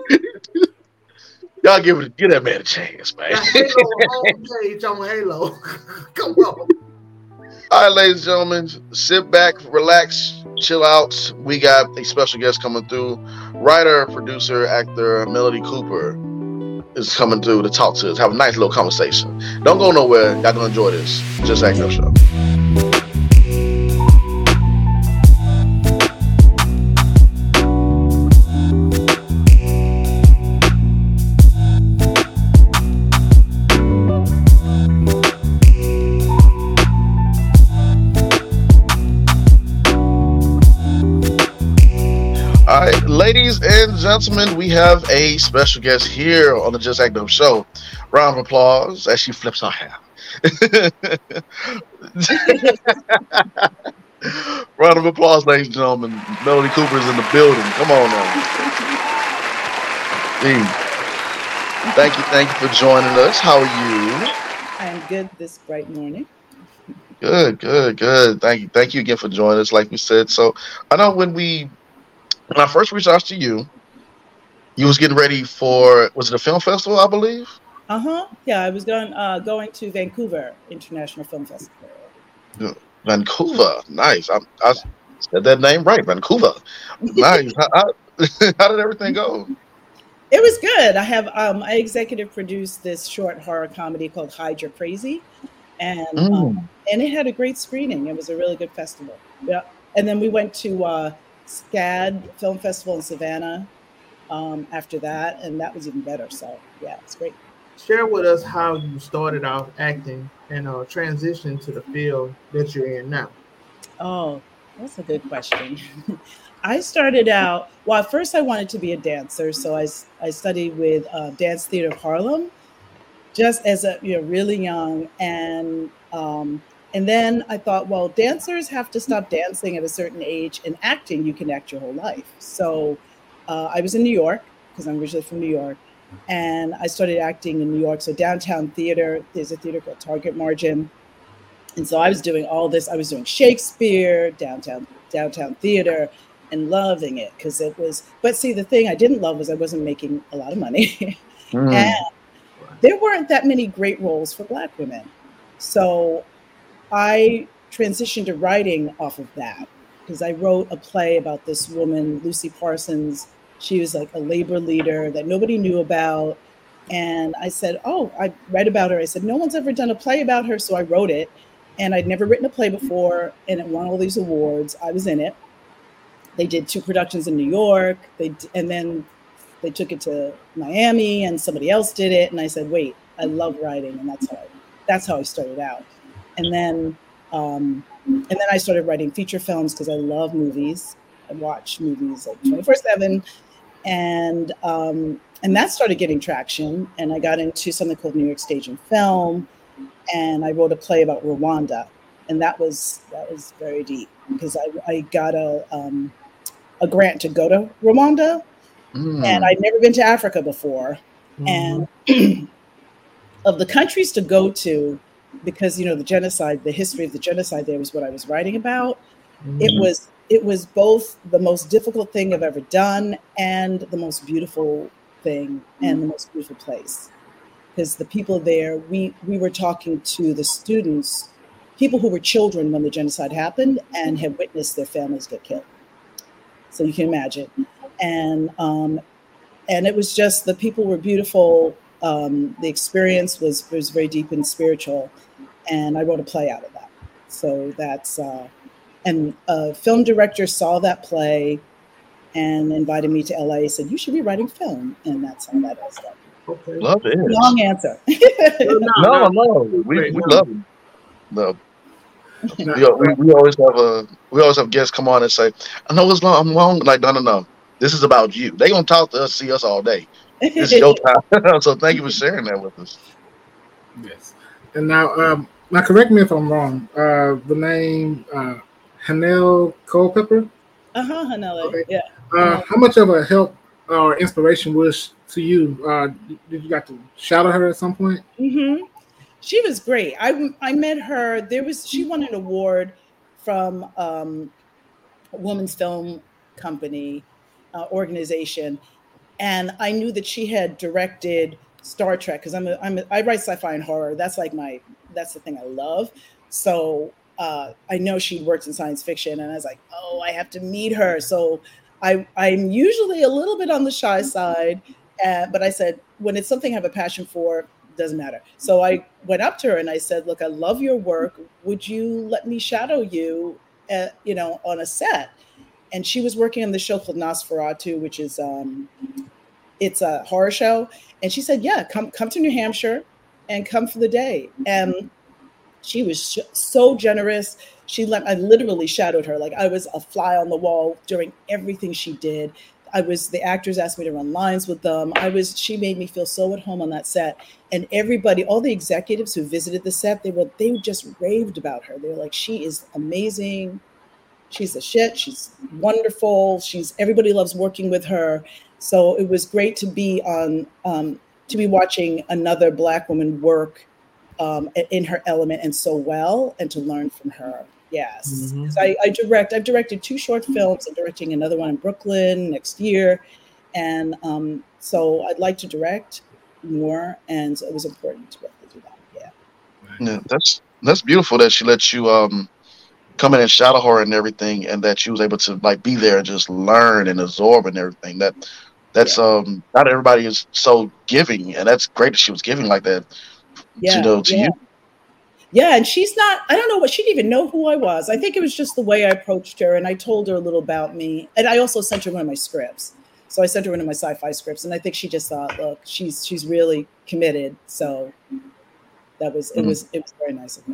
Y'all give it, give that man a chance, man. The Halo homepage on Halo. Come on. All right, ladies and gentlemen, sit back, relax, chill out. We got a special guest coming through. Writer, producer, actor Melody Cooper is coming through to talk to us, have a nice little conversation. Don't go nowhere. Y'all gonna enjoy this. Just Acting Up Show. All right, ladies and gentlemen, we have a special guest here on the Just Act Up Show. Round of applause as she flips her hair. Round of applause, ladies and gentlemen. Melody Cooper is in the building. Come on now. Hey. Thank you, thank you for joining us. How are you? I'm good this bright morning. Good, good, good. Thank you, thank you again for joining us. Like we said, so I know when we when I first reached out to you, you was getting ready for, was it a film festival, I believe? Uh-huh. Yeah, I was going uh, going to Vancouver International Film Festival. Yeah. Vancouver. Nice. I, I said that name right. Vancouver. Nice. how, how, how did everything go? It was good. I have um, I executive produced this short horror comedy called Hide Your Crazy, and Mm. um, and it had a great screening. It was a really good festival. Yeah, and then we went to uh, SCAD Film Festival in Savannah um, after that, and that was even better. So yeah, it's great. Share with us how you started off acting and uh, transitioned to the field that you're in now. Oh, that's a good question. I started out, well, at first I wanted to be a dancer. So I, I studied with uh, Dance Theater Harlem just as a, you know, really young. And, um, and then I thought, well, dancers have to stop dancing at a certain age, and acting, you can act your whole life. So uh, I was in New York because I'm originally from New York. And I started acting in New York. So downtown theater, there's a theater called Target Margin. And so I was doing all this. I was doing Shakespeare, downtown downtown theater, and loving it because it was, but see, the thing I didn't love was I wasn't making a lot of money. Mm. And there weren't that many great roles for Black women. So I transitioned to writing off of that because I wrote a play about this woman, Lucy Parsons. She was like a labor leader that nobody knew about. And I said, oh, I read about her. I said, no one's ever done a play about her. So I wrote it. And I'd never written a play before. And it won all these awards. I was in it. They did two productions in New York. They And then they took it to Miami and somebody else did it. And I said, wait, I love writing. And that's how I, that's how I started out. And then, um, and then I started writing feature films because I love movies. I watch movies like twenty-four seven. And um, and that started getting traction. And I got into something called New York Stage and Film. And I wrote a play about Rwanda. And that was that was very deep because I, I got a um, a grant to go to Rwanda. Mm. And I'd never been to Africa before. Mm. And of the countries to go to, because, you know, the genocide, the history of the genocide there was what I was writing about. Mm. It was It was both the most difficult thing I've ever done and the most beautiful thing and the most beautiful place. Because the people there, we, we were talking to the students, people who were children when the genocide happened and had witnessed their families get killed. So you can imagine. And um, and it was just, the people were beautiful. Um, the experience was, was very deep and spiritual. And I wrote a play out of that. So that's, uh, and a film director saw that play and invited me to L A, said, you should be writing film. And that's how that is done. Okay. Love it. Long answer. No, no, we, we love it. No. We, we, we always have a we always have guests come on and say, I know it's long, I'm long. Like, no, no, no. This is about you. They gonna talk to us, see us all day. This is your time. So thank you for sharing that with us. Yes. And now, um, now correct me if I'm wrong. Uh, the name uh, Hanelle Culpepper. Uh huh, Hanelle. Okay. Yeah. Uh, how much of a help or inspiration was to you? Uh, did you got to shadow her at some point? Mm-hmm. She was great. I, I met her. There was she won an award from um, a women's film company uh, organization, and I knew that she had directed Star Trek because I'm a, I'm a, I write sci-fi and horror. That's like my that's the thing I love. So uh, I know she'd worked in science fiction, and I was like, oh, I have to meet her. So I I'm usually a little bit on the shy side, uh, but I said when it's something I have a passion for. Doesn't matter. So I went up to her and I said, look, I love your work. Would you let me shadow you, at, you know, on a set? And she was working on the show called Nosferatu, which is, um, it's a horror show. And she said, yeah, come, come to New Hampshire and come for the day. And she was sh- so generous. She let, I literally shadowed her. Like I was a fly on the wall during everything she did. I was, the actors asked me to run lines with them. I was, she made me feel so at home on that set. And everybody, all the executives who visited the set, they were, they just raved about her. They were like, she is amazing. She's the shit. She's wonderful. She's, everybody loves working with her. So it was great to be on, um, to be watching another Black woman work um, in her element and so well, and to learn from her. Yes, mm-hmm. I, I direct. I've directed two short films. I'm directing another one in Brooklyn next year, and um, so I'd like to direct more. And so it was important to be able to do that. Yeah. Yeah, that's that's beautiful that she let you um come in and shadow her and everything, and that she was able to like be there and just learn and absorb and everything. That that's yeah. um not everybody is so giving, and that's great that she was giving like that. Yeah, you know, to yeah. you. Yeah, and she's not, I don't know what, she didn't even know who I was. I think it was just the way I approached her, and I told her a little about me. And I also sent her one of my scripts. So I sent her one of my sci-fi scripts, and I think she just thought, look, she's she's really committed. So that was, mm-hmm. it was it was very nice of her.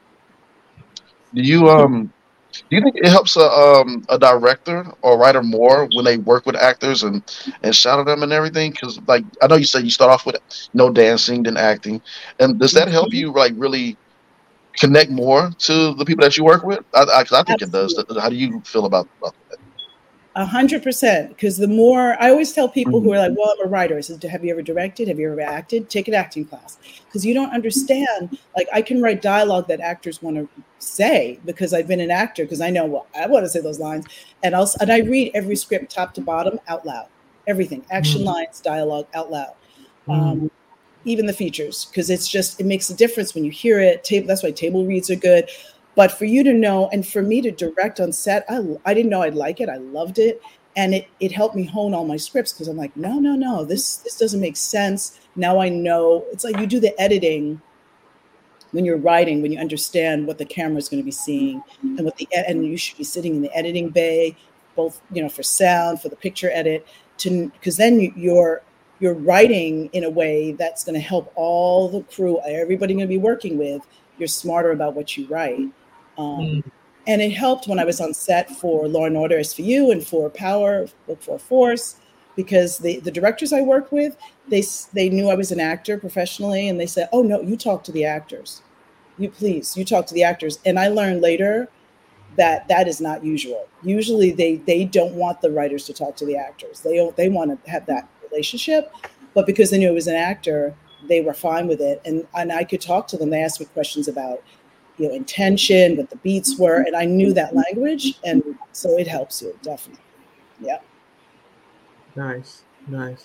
Do you um do you think it helps a um a director or writer more when they work with actors and and shadow them and everything? Because like I know you said you start off with you know dancing, then acting, and does that help you like really connect more to the people that you work with? I, I, I think Absolutely. It does. How do you feel about, about that? A hundred percent. Because the more, I always tell people mm-hmm. who are like, well, I'm a writer. I said, have you ever directed? Have you ever acted? Take an acting class. Because you don't understand. Like I can write dialogue that actors want to say because I've been an actor, because I know, well, I want to say those lines. And I'll, and I read every script top to bottom out loud. Everything. Action mm-hmm. lines, dialogue out loud. Mm-hmm. Um, even the features, because it's just, it makes a difference when you hear it. Table, that's why table reads are good. But for you to know, and for me to direct on set, I, I didn't know I'd like it. I loved it. And it it helped me hone all my scripts, because I'm like, no, no, no, this this doesn't make sense. Now I know. It's like you do the editing when you're writing, when you understand what the camera is going to be seeing, and what the and you should be sitting in the editing bay, both, you know, for sound, for the picture edit, to because then you, you're you're writing in a way that's going to help all the crew, everybody going to be working with. You're smarter about what you write. Um, mm. And it helped when I was on set for Law and Order S V U and for Power, for Force, because the, the directors I work with, they they knew I was an actor professionally, and they said, oh, no, you talk to the actors. You please, you talk to the actors. And I learned later that that is not usual. Usually they they don't want the writers to talk to the actors. They don't, they want to have that relationship. But because they knew I was an actor, they were fine with it. And, and I could talk to them. They asked me questions about, you know, intention, what the beats were. And I knew that language. And so it helps you, definitely. Yeah. Nice. Nice.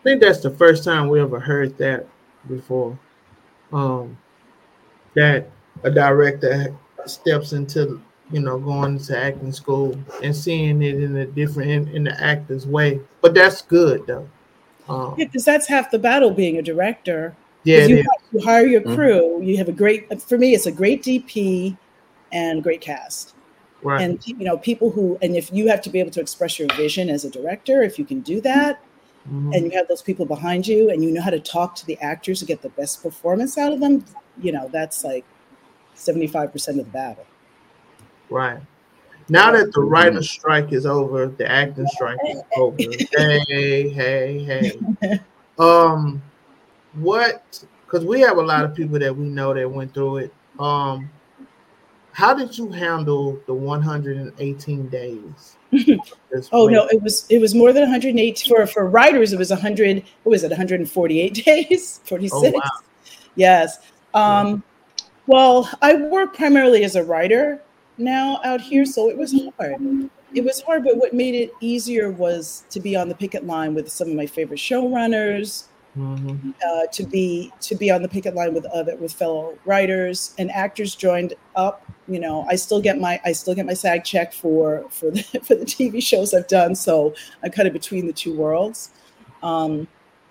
think that's the first time we ever heard that before. Um, that a director steps into, you know, going to acting school and seeing it in a different in, in the actor's way. But that's good though. Um, Yeah, because that's half the battle being a director. yeah, it you, is. have, you hire your crew. You have a great. For me, it's a great D P and great cast. Right. And you know, people who, and if you have to be able to express your vision as a director, if you can do that, Mhm. and you have those people behind you, and you know how to talk to the actors to get the best performance out of them, you know, that's like seventy-five percent of the battle. Right. Now that the writer's strike is over, the acting strike is over. Hey, hey, hey. Um, what? Because we have a lot of people that we know that went through it. Um, how did you handle the one hundred eighteen days? Oh no, it was it was more than one hundred eight for for writers. It was one hundred. What was it? one hundred forty-eight days, forty-six. Oh, wow. Yes. Um, well, I work primarily as a writer now out here, so it was hard. It was hard, but what made it easier was to be on the picket line with some of my favorite showrunners. Mm-hmm. Uh, to be to be on the picket line with other with fellow writers, and actors joined up. You know, I still get my I still get my SAG check for for the for the T V shows I've done. So I'm kind of between the two worlds. Um,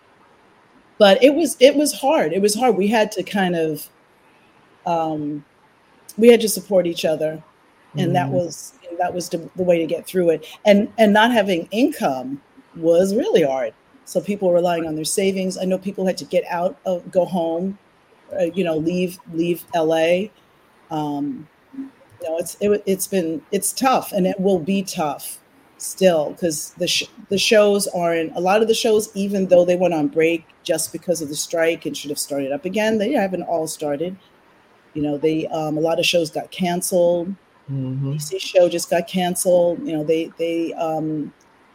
but it was it was hard. It was hard. We had to kind of um, we had to support each other, and mm-hmm. that was that was the, the way to get through it. And and not having income was really hard. So people were relying on their savings. I know people had to get out, of, go home, uh, you know, leave, leave L A. Um, you know, it's it, it's been it's tough, and it will be tough still because the sh- the shows aren't. A lot of the shows, even though they went on break just because of the strike and should have started up again, they haven't all started. You know, they um, a lot of shows got canceled. Mm-hmm. D C show just got canceled. You know, they they. Um,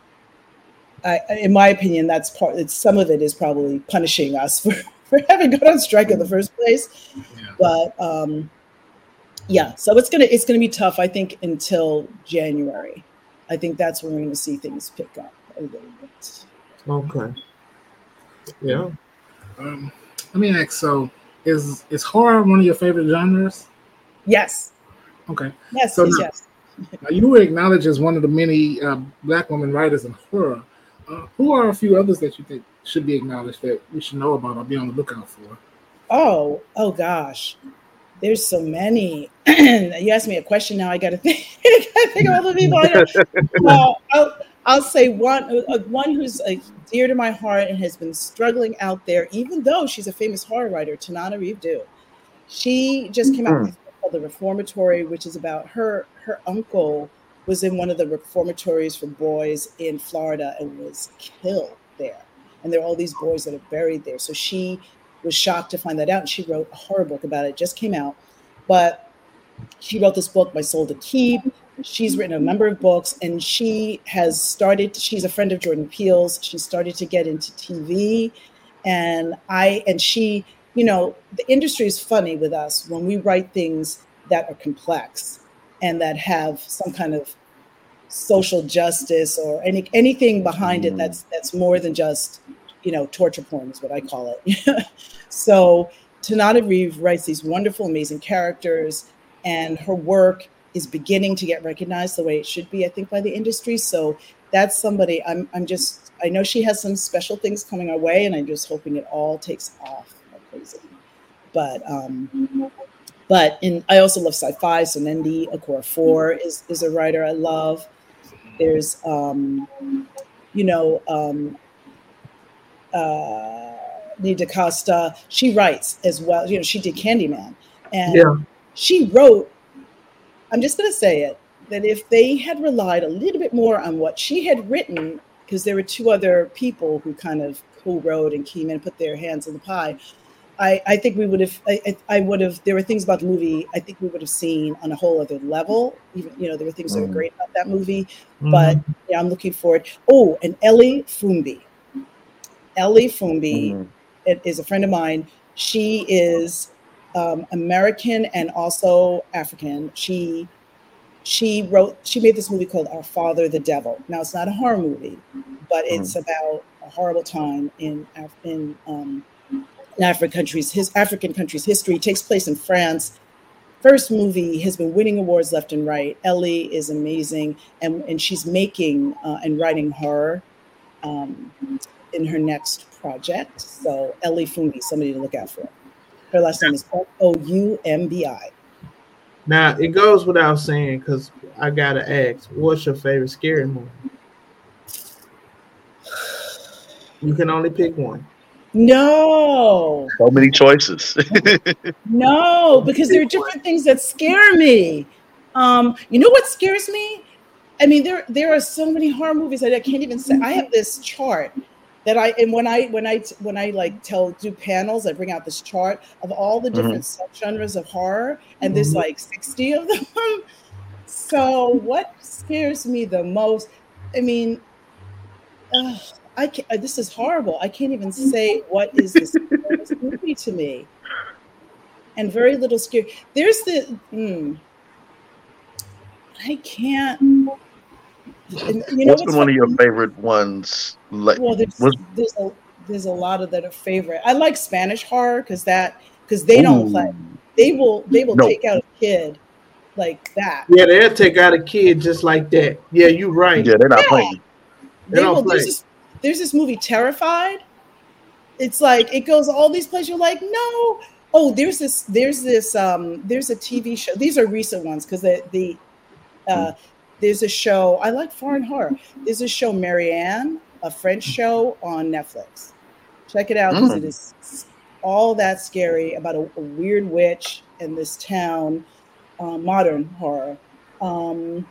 I, in my opinion, that's part. It's, some of it is probably punishing us for, for having gone on strike in the first place. Yeah. But um, yeah, so it's gonna it's gonna be tough. I think until January. I think that's when we're going to see things pick up a little bit. Okay. Yeah. Um, let me ask. So, is is horror one of your favorite genres? Yes. Okay. Yes. So yes. now, yes. now you were acknowledged as one of the many uh, Black women writers in horror. Uh, who are a few others that you think should be acknowledged that we should know about or be on the lookout for? Oh, oh gosh. There's so many. You asked me a question now. I got to think. I got to think of all the people. I know. Well, I'll, I'll say one, uh, one who's uh, dear to my heart and has been struggling out there, even though she's a famous horror writer, Tanana Reeve Dew. She just came out with called The Reformatory, which is about her. Her uncle was in one of the reformatories for boys in Florida and was killed there. And there are all these boys that are buried there. So she was shocked to find that out. And she wrote a horror book about it. It just came out. But she wrote this book, My Soul to Keep. She's written a number of books, and she has started, she's a friend of Jordan Peele's. She started to get into T V. And I, and she, you know, the industry is funny with us when we write things that are complex and that have some kind of social justice or any anything behind it that's that's more than just, you know, torture porn is what I call it. So Tanana Reeve writes these wonderful, amazing characters, and her work is beginning to get recognized the way it should be, I think, by the industry. So that's somebody I'm I'm just I know she has some special things coming our way, and I'm just hoping it all takes off like crazy. But um But in, I also love sci-fi. So Nendi Okorafor is, is a writer I love. There's, um, you know, um, uh, Nida Costa. She writes as well. You know, she did Candyman. And yeah. she wrote, I'm just going to say it, that if they had relied a little bit more on what she had written, because there were two other people who kind of co-wrote and came in and put their hands in the pie, I, I think we would have, I, I would have, there were things about the movie I think we would have seen on a whole other level. Even, you know, there were things mm-hmm. that were great about that movie, mm-hmm. but yeah, I'm looking forward. Oh, and Ellie Fumbi. Ellie Fumbi mm-hmm. is a friend of mine. She is um, American and also African. She, she wrote, she made this movie called Our Father, the Devil. Now, it's not a horror movie, but it's mm-hmm. about a horrible time in Af- in um, in African countries. His African countries' history takes place in France. First movie has been winning awards left and right. Ellie is amazing, and and she's making uh, and writing horror um, in her next project. So Ellie Fungi, somebody to look out for. Her last name is O U M B I. Now it goes without saying, because I gotta ask, what's your favorite scary movie? You can only pick one. No. So many choices. No, because there are different things that scare me. Um, you know what scares me? I mean, there there are so many horror movies that I can't even say. I have this chart that I and when I when I when I like tell do panels, I bring out this chart of all the different mm-hmm. subgenres of horror, and there's mm-hmm. like sixty of them. So what scares me the most? I mean, uh, I can't, this is horrible. I can't even say what is this movie to me. And very little scary. There's the mm, I can't. And, you know, what's been one funny? Of your favorite ones? Like, well, there's there's a there's a lot of that are favorite. I like Spanish horror because that because they Ooh. Don't play. They will they will no. take out a kid like that. Yeah, they'll take out a kid just like that. Yeah, you're right. Yeah, they're not yeah. playing. They, they will. Play. There's this, there's this movie Terrified. It's like it goes all these places. You're like, no. Oh, there's this. There's this. Um, there's a T V show. These are recent ones because the the. Uh, There's a show, I like foreign horror. There's a show, Marianne, a French show on Netflix. Check it out because mm. it is all that scary about a, a weird witch in this town, uh, modern horror. Um,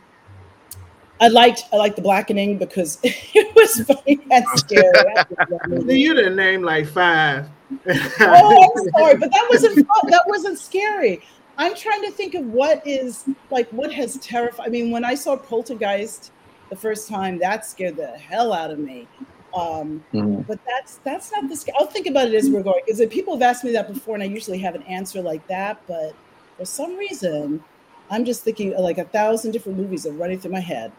I liked I liked The Blackening because it was funny and scary. You didn't name like five. Oh, I'm sorry, but that wasn't fun. That wasn't scary. I'm trying to think of what is like what has terrified. I mean, when I saw Poltergeist the first time, that scared the hell out of me. Um, mm-hmm. But that's that's not the. Sc- I'll think about it as we're going because people have asked me that before, and I usually have an answer like that. But for some reason, I'm just thinking like a thousand different movies are running through my head.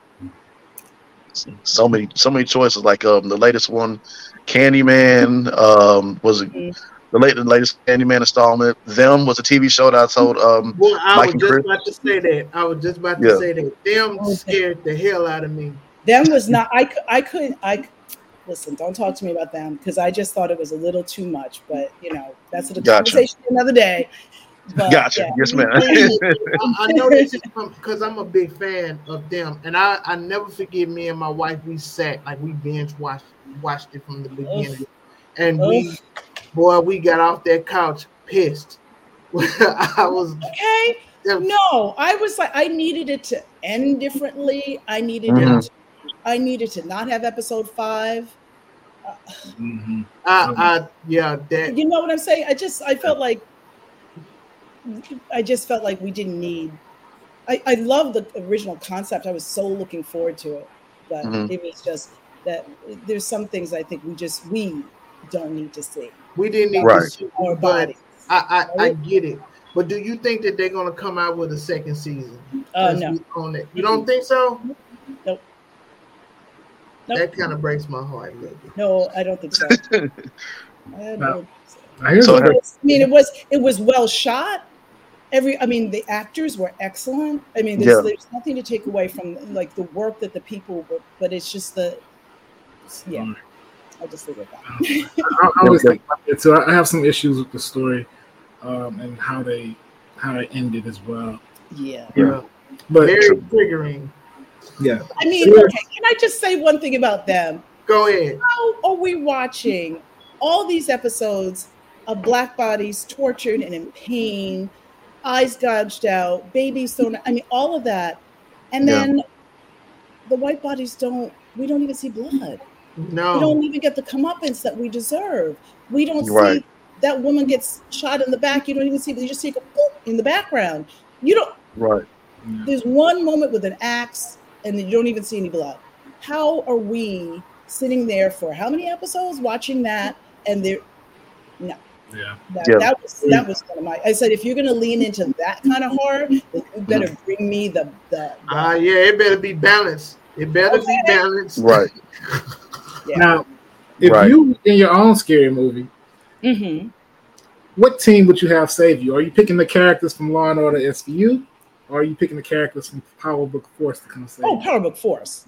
So many, so many choices. Like um, the latest one, Candyman. Um, was it? Mm-hmm. The, late, the latest Candyman installment. Them was a T V show that I told. Um, well, I Mike was just Chris. about to say that. I was just about to yeah. say that. Them scared the hell out of me. Them was not. I could. I could. I listen. Don't talk to me about them because I just thought it was a little too much. But you know, that's a gotcha. conversation another day. But, gotcha. Yeah. Yes, ma'am. I, I know this is because I'm a big fan of them, and I, I never forget me and my wife. We sat like we binge watched watched it from the beginning, Oof. and Oof. we. Boy, we got off that couch pissed. I was okay. No, I was like, I needed it to end differently. I needed mm-hmm. it. To, I needed to not have episode five. Uh, mm-hmm. I, I, yeah, that. You know what I'm saying? I just, I felt like, I just felt like we didn't need. I, I love the original concept. I was so looking forward to it, but mm-hmm. it was just that there's some things I think we just we don't need to see. We didn't need right. to see more bodies. I, I, I get it. But do you think that they're going to come out with a second season? Uh, no. On it? You don't think so? Nope. Nope. That kind of breaks my heart a little bit. No, I don't think so. I, no. think so. I mean, it was it was well shot. Every, I mean, the actors were excellent. I mean, there's, yeah. there's nothing to take away from like the work that the people were, but it's just the, yeah. Mm. I just think of that. I, I always think about it too. I have some issues with the story um, and how they how they ended as well. Yeah, yeah, but very triggering. Yeah, I mean, okay. Can I just say one thing about them? Go ahead. How are we watching all these episodes of black bodies tortured and in pain, eyes gouged out, babies thrown? I mean, all of that, and then yeah. the white bodies don't. We don't even see blood. No, we don't even get the comeuppance that we deserve. We don't right. see that woman gets shot in the back. You don't even see, but you just see a boop in the background. You don't. Right. There's one moment with an axe, and you don't even see any blood. How are we sitting there for how many episodes watching that? And there, no. Yeah. That, yeah. that was that was one of my. I said, if you're going to lean into that kind of horror, then you better mm. bring me the the. Ah, uh, yeah, it better be balanced. It better okay. be balanced. Right. Yeah. Now, if Right. you in your own scary movie, Mm-hmm. what team would you have save you? Are you picking the characters from Law and Order S V U, or are you picking the characters from Power Book Force to come save Oh, you? Power Book Force.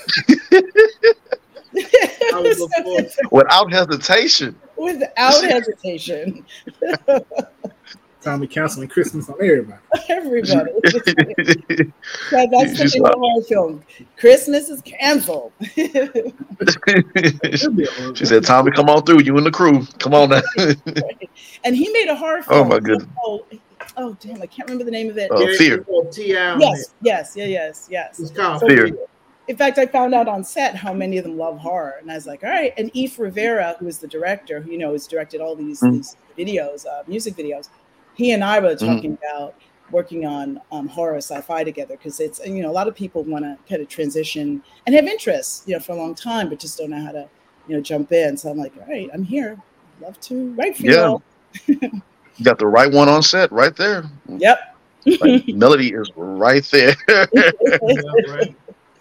Power Book Force. Without hesitation. Without hesitation. Tommy canceling Christmas on everybody. Everybody. That, that's the She's thing like- of horror film. Christmas is canceled. She said, "Tommy, come on through. You and the crew. Come on now." And he made a horror Oh, film. my goodness. Oh, oh, damn, I can't remember the name of it. Uh, Fear. T I on Yes, it. yes, yeah, yes, yes. It's called So- Fear. In fact, I found out on set how many of them love horror, and I was like, "All right." And Eve Rivera, who is the director, who you know has directed all these, Mhm. these videos, uh, music videos, he and I were talking about working on um, horror sci-fi together because it's you know a lot of people want to kind of transition and have interests you know for a long time, but just don't know how to you know jump in. So I'm like, "All right, I'm here. Love to write for you Yeah. all." You got the right one on set right there. Yep. Like, Melody is right there. Yeah, right.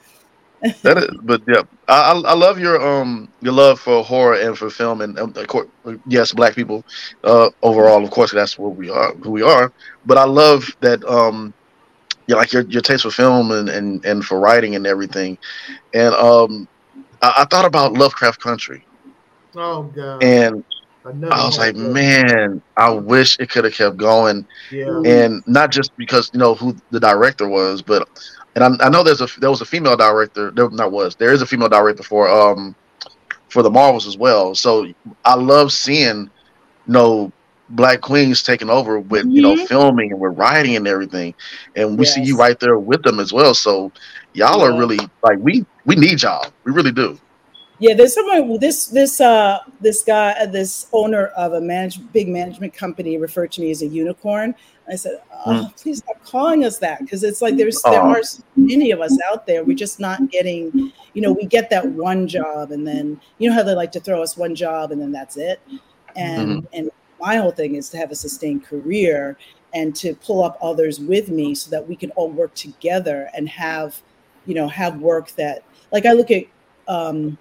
That is, but yeah, I, I I love your um your love for horror and for film and um, of course, yes, Black people uh overall, of course, that's what we are, who we are. But I love that um yeah, like your your taste for film and and and for writing and everything. And um I, I thought about Lovecraft Country, Oh God. and Another I was like, one. man, I wish it could have kept going. Yeah. And not just because you know who the director was, but and I, I know there's a there was a female director. There not was there is a female director for um for the Marvels as well. So I love seeing you know Black queens taking over with you know Mhm. filming and with writing and everything, and we see you Yes. right there with them as well. So y'all are Yeah. really like we we need y'all. We really do. Yeah, there's someone. This this uh this guy, uh, this owner of a manage, big management company, referred to me as a unicorn. I said, "Oh, please stop calling us that," because it's like there's there Aw. are so many of us out there. We're just not getting. You know, we get that one job, and then you know how they like to throw us one job, and then that's it. And and my whole thing is to have a sustained career and to pull up others with me so that we can all work together and have, you know, have work that like I look at. Um,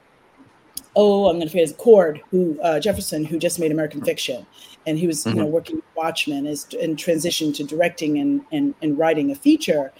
Oh, I'm going to forget his Cord, who uh, Jefferson, who just made American Fiction, and he was, you know, Mhm. working with Watchmen, is and transitioned to directing and and, and writing a feature,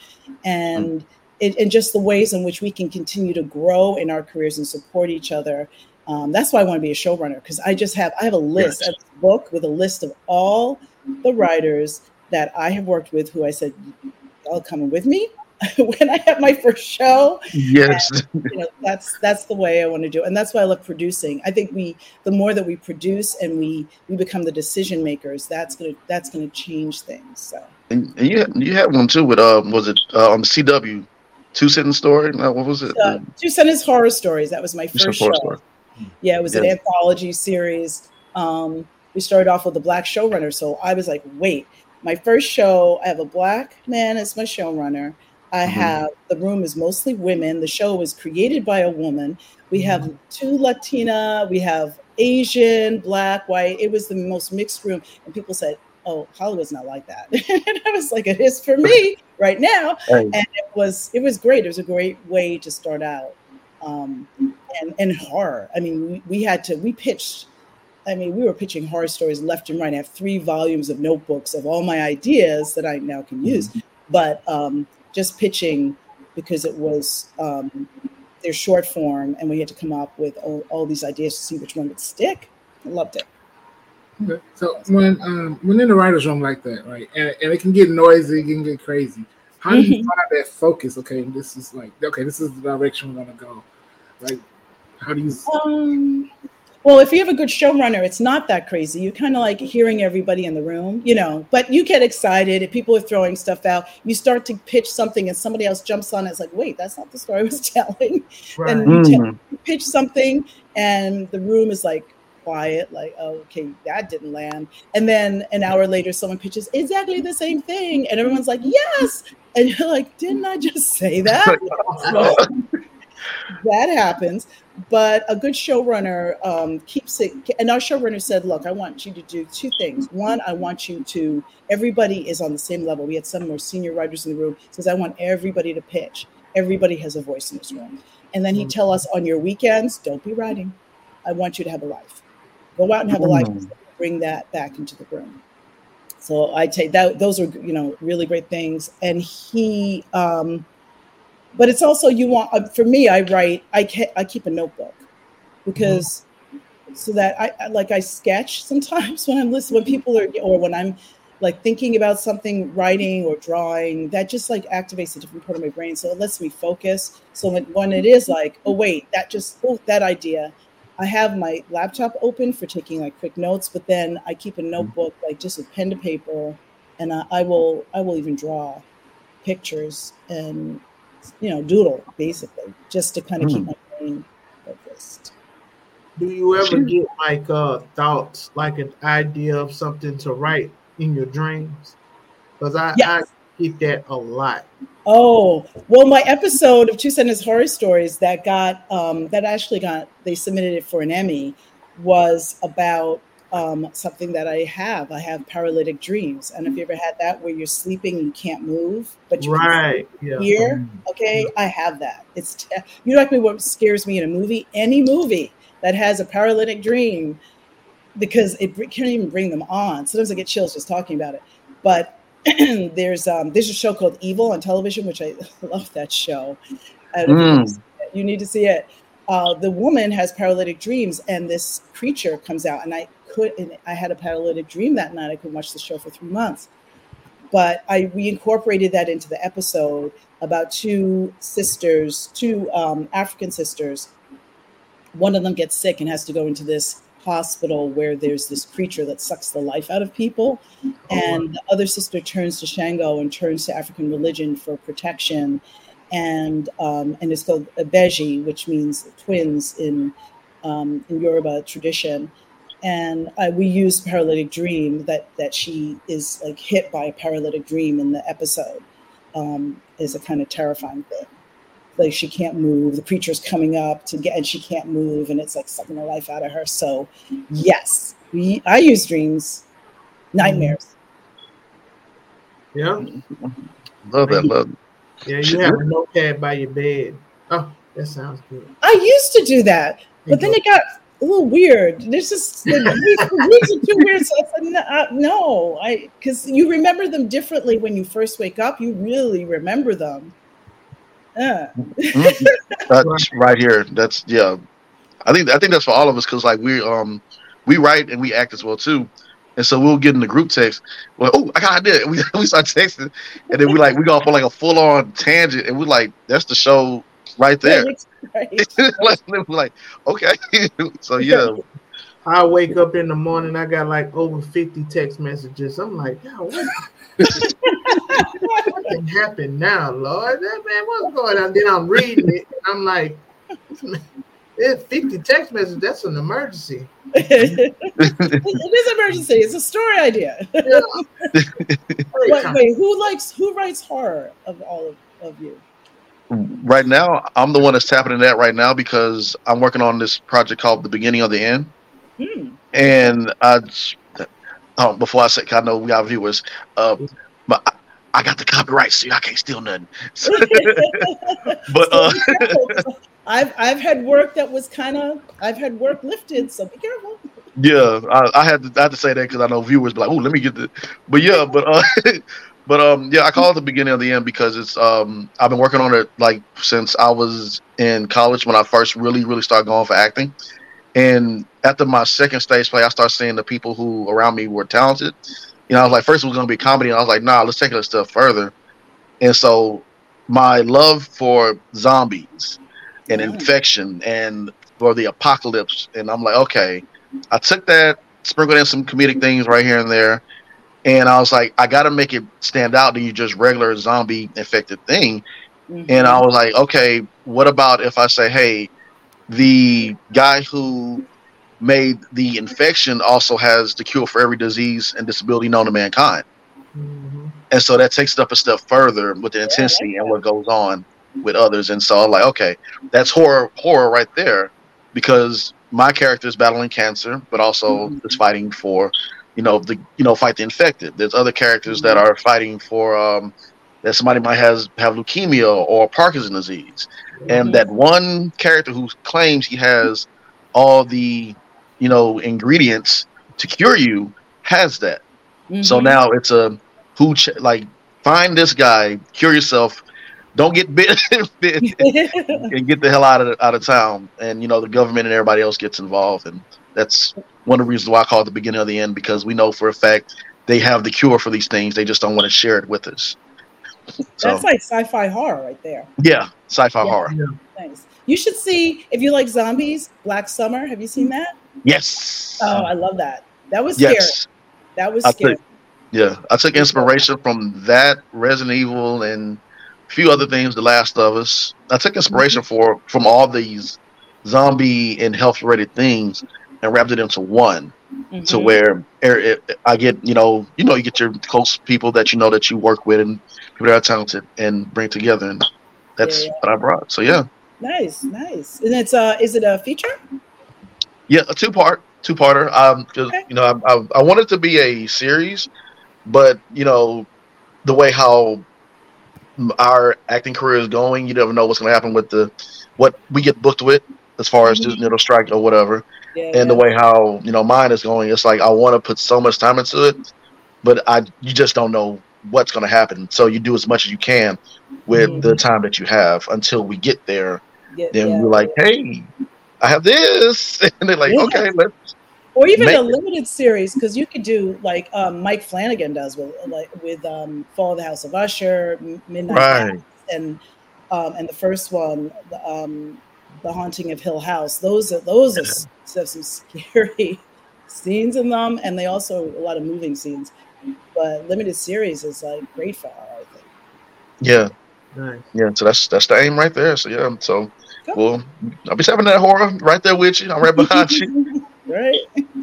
and it, and just the ways in which we can continue to grow in our careers and support each other. Um, that's why I want to be a showrunner because I just have I have a list, Yes. a book with a list of all the writers that I have worked with, who I said, y'all coming with me when I have my first show. Yes. You know, that's that's the way I want to do it. And that's why I love producing. I think we the more that we produce and we we become the decision makers, that's gonna that's gonna change things. So And, and you you had one too with uh was it uh, on the C W two sentence story? No, what was it? uh, Two Sentence Horror Stories, that was my It's a first horror show. story. Yeah, it was an Yeah. anthology series. Um, we started off with a Black showrunner. So I was like, wait, my first show, I have a Black man as my showrunner. I Mhm. have, the room is mostly women. The show was created by a woman. We have two Latina, we have Asian, Black, white. It was the most mixed room. And people said, oh, Hollywood's not like that. And I was like, it is for me right now. Hey. And it was, it was great. It was a great way to start out. Um, and, and horror. I mean, we, we had to, we pitched, I mean, we were pitching horror stories left and right. I have three volumes of notebooks of all my ideas that I now can use. But um, just pitching because it was um, their short form and we had to come up with all, all these ideas to see which one would stick. I loved it. Okay. So when um, when in the writer's room like that, right, and, and it can get noisy, it can get crazy. How do you Mhm. find that focus? Okay, this is like okay, this is the direction we're gonna go. Like, how do you? Um, well, if you have a good showrunner, it's not that crazy. You're kind of like hearing everybody in the room, you know, but you get excited if people are throwing stuff out. You start to pitch something and somebody else jumps on it. It's like, wait, that's not the story I was telling. Right. And you, tell, Mm. you pitch something and the room is like quiet, like, oh, okay, that didn't land. And then an hour later, someone pitches exactly the same thing. And everyone's like, yes. And you're like, didn't I just say that? So, that happens. But a good showrunner um, keeps it. And our showrunner said, look, I want you to do two things. One, I want you to, everybody is on the same level. We had some more senior writers in the room. Says, I want everybody to pitch. Everybody has a voice in this room. And then he'd tell us on your weekends, don't be writing. I want you to have a life. Go out and have a life. Bring that back into the room. So I take that. Those are, you know, really great things. And he, um, but it's also, you want, uh, for me, I write, I, ke- I keep a notebook because mm-hmm. so that I, I, like I sketch sometimes when I'm listening, when people are, or when I'm like thinking about something, writing or drawing, that just like activates a different part of my brain. So it lets me focus. So when, when it is like, oh, wait, that just, oh, that idea, I have my laptop open for taking like quick notes, but then I keep a notebook, like just with pen to paper, and I, I will, I will even draw pictures and, you know, doodle basically, just to kind of mm. keep my brain focused. Do you ever get like uh, thoughts, like an idea of something to write in your dreams? Because I, yes. I get that a lot. Oh, well, my episode of Two Sentence Horror Stories that got, um, that actually got, they submitted it for an Emmy, was about um, something that I have. I have paralytic dreams. And if you ever had that where you're sleeping and you can't move, but you right. can yeah. hear, okay, yeah. I have that. It's, te- you know, like what scares me in a movie, any movie that has a paralytic dream, because it can't even bring them on. Sometimes I get chills just talking about it. But there's um there's a show called Evil on television, which I love that show. I don't know mm. if you need to see it. Uh, the woman has paralytic dreams, and this creature comes out. And I could, and I had a paralytic dream that night. I could watch the show for three months. But I we incorporated that into the episode about two sisters, two um, African sisters. One of them gets sick and has to go into this hospital where there's this creature that sucks the life out of people, and the other sister turns to Shango and turns to African religion for protection, and um, and it's called Abeji, which means twins in um, in Yoruba tradition. And I, we use paralytic dream, that that she is like hit by a paralytic dream in the episode, um, is a kind of terrifying thing. Like she can't move, the creature's coming up to get, and she can't move, and it's like sucking the life out of her. So yes, we, I use dreams, nightmares. Yeah. Love that, love it. Yeah, you have a notepad by your bed. Oh, that sounds good. I used to do that, but then it got a little weird. There's just, the weeks are too weird, so I said, no, uh, no. I, because you remember them differently when you first wake up. You really remember them. Yeah. That's right here. That's yeah. I think I think that's for all of us, because like we um we write and we act as well too, and so we'll get in the group text. Well, oh, I got an idea. We we start texting, and then we like we go off on like a full on tangent, and we're like, that's the show right there. Right. like, we're like, okay, so yeah. I wake up in the morning, I got like over fifty text messages. I'm like, yo, what? What can happen now, Lord? That man, what's going on? Then I'm reading it, and I'm like, there's fifty text messages. That's an emergency. It is an emergency. It's a story idea. Yeah. wait, wait, who likes who writes horror of all of, of you? Right now, I'm the one that's tapping into that right now, because I'm working on this project called The Beginning of the End. Hmm. And I, oh, before I say, I know we got viewers, uh, but I, I got the copyright, so I can't steal nothing. But uh, I've I've had work that was kind of I've had work lifted, so be careful. Yeah, I, I had to I had to say that because I know viewers be like, oh, let me get the, but yeah, but uh, but um, yeah, I call it The Beginning of the End because it's um, I've been working on it like since I was in college when I first really really started going for acting. And after my second stage play, I started seeing the people who around me were talented. You know, I was like, first it was going to be comedy, and I was like, nah, let's take it a step further. And so my love for zombies and mm. infection and for the apocalypse, and I'm like, okay, I took that, sprinkled in some comedic things right here and there, and I was like, I got to make it stand out than you just regular zombie infected thing. Mm-hmm. And I was like, okay, what about if I say, hey, the guy who made the infection also has the cure for every disease and disability known to mankind. Mm-hmm. And so that takes it up a step further with the intensity yeah, and what goes on with others. And so I'm like, okay, that's horror, horror right there, because my character is battling cancer, but also mm-hmm. is fighting for, you know, the, you know, fight the infected. There's other characters mm-hmm. that are fighting for, um, that somebody might has have leukemia or Parkinson's disease. And that one character who claims he has all the, you know, ingredients to cure you has that. Mm-hmm. So now it's a who ch- like find this guy, cure yourself, don't get bit, bit and get the hell out of out of town. And you know the government and everybody else gets involved, and that's one of the reasons why I call it the beginning of the end, because we know for a fact they have the cure for these things. They just don't want to share it with us. So, that's like sci-fi horror right there. Yeah, sci-fi yeah. horror. Yeah. Nice. You should see, if you like zombies, Black Summer. Have you seen that? Yes. Oh, I love that. That was yes. scary. That was I scary. Took, yeah, I took inspiration from that, Resident Evil, and a few other things, The Last of Us. I took inspiration mm-hmm. for from all these zombie and health-related things and wrapped it into one. Mm-hmm. To where I get, you know, you know, you get your close people that you know that you work with and people that are talented and bring together, and that's yeah. what I brought. So yeah, nice, nice. And it's uh, is it a feature? Yeah, a two part, two parter. Um, because okay. you know, I, I I wanted to be a series, but you know, the way how our acting career is going, you never know what's going to happen with the what we get booked with as far as mm-hmm. just strike or whatever. Yeah, and yeah. the way how, you know, mine is going, it's like I want to put so much time into it, but I you just don't know what's going to happen. So you do as much as you can with mm-hmm. the time that you have until we get there. Yeah, then yeah, we're like, yeah. hey, I have this. And they're like, yeah. okay, let's. Or even a limited it. series, because you could do like um, Mike Flanagan does with like with um, Fall of the House of Usher, Midnight right. Mass, and um, and the first one, the, um, The Haunting of Hill House. Those are those are have some scary scenes in them, and they also a lot of moving scenes. But limited series is like great for horror, I think. Yeah, nice. Yeah. So that's that's the aim right there. So yeah, so cool. Well, I'll be having that horror right there with you. I'm right behind you. Right.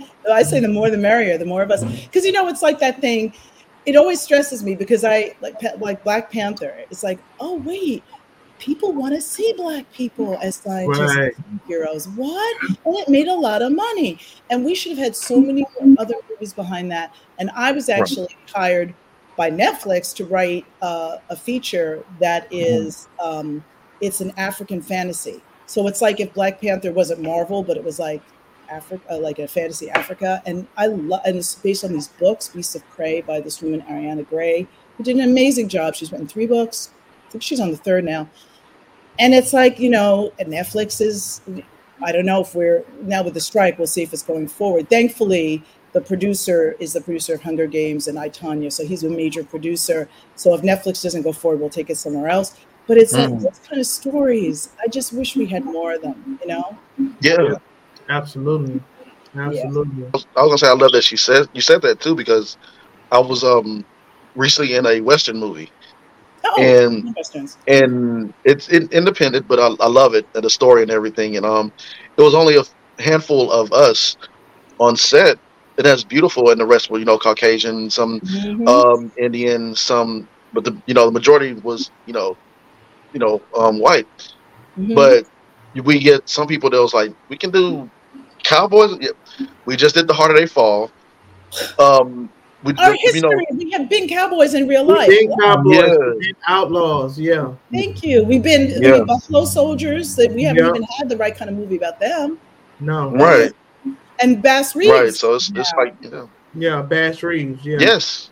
I say the more the merrier. The more of us, because you know it's like that thing. It always stresses me because I like like Black Panther. It's like, oh wait. People want to see Black people as scientists right. and heroes. What? And it made a lot of money. And we should have had so many other movies behind that. And I was actually right. hired by Netflix to write uh, a feature that is, um, it's an African fantasy. So it's like if Black Panther wasn't Marvel, but it was like Africa, like a fantasy Africa. And I love, and it's based on these books, Beasts of Prey by this woman, Ariana Gray, who did an amazing job. She's written three books. I think she's on the third now. And it's like, you know, Netflix is, I don't know if we're, now with the strike, we'll see if it's going forward. Thankfully, the producer is the producer of Hunger Games and I, Tonya, so he's a major producer. So if Netflix doesn't go forward, we'll take it somewhere else. But it's mm. like, those kind of stories, I just wish we had more of them, you know? Yeah. Absolutely. Absolutely. Yeah. I was going to say, I love that she said, you said that too, because I was um recently in a Western movie. Oh, and and it's in, independent, but I, I love it, the story and everything. And um, it was only a handful of us on set, and that's beautiful. And the rest were, you know, Caucasian, some mm-hmm. um, Indian, some, but the you know the majority was you know, you know, um, white. Mm-hmm. But we get some people that was like, we can do cowboys. Yeah. We just did the Harder They Fall. Um. We, Our history, you know, we have been cowboys in real life. Been cowboys, yeah. been outlaws, yeah. Thank you. We've been yeah. Buffalo Soldiers. That we haven't yeah. even had the right kind of movie about them. No, right. And Bass Reeves, right? So it's it's yeah. like you know, yeah, Bass Reeves, yeah, yes,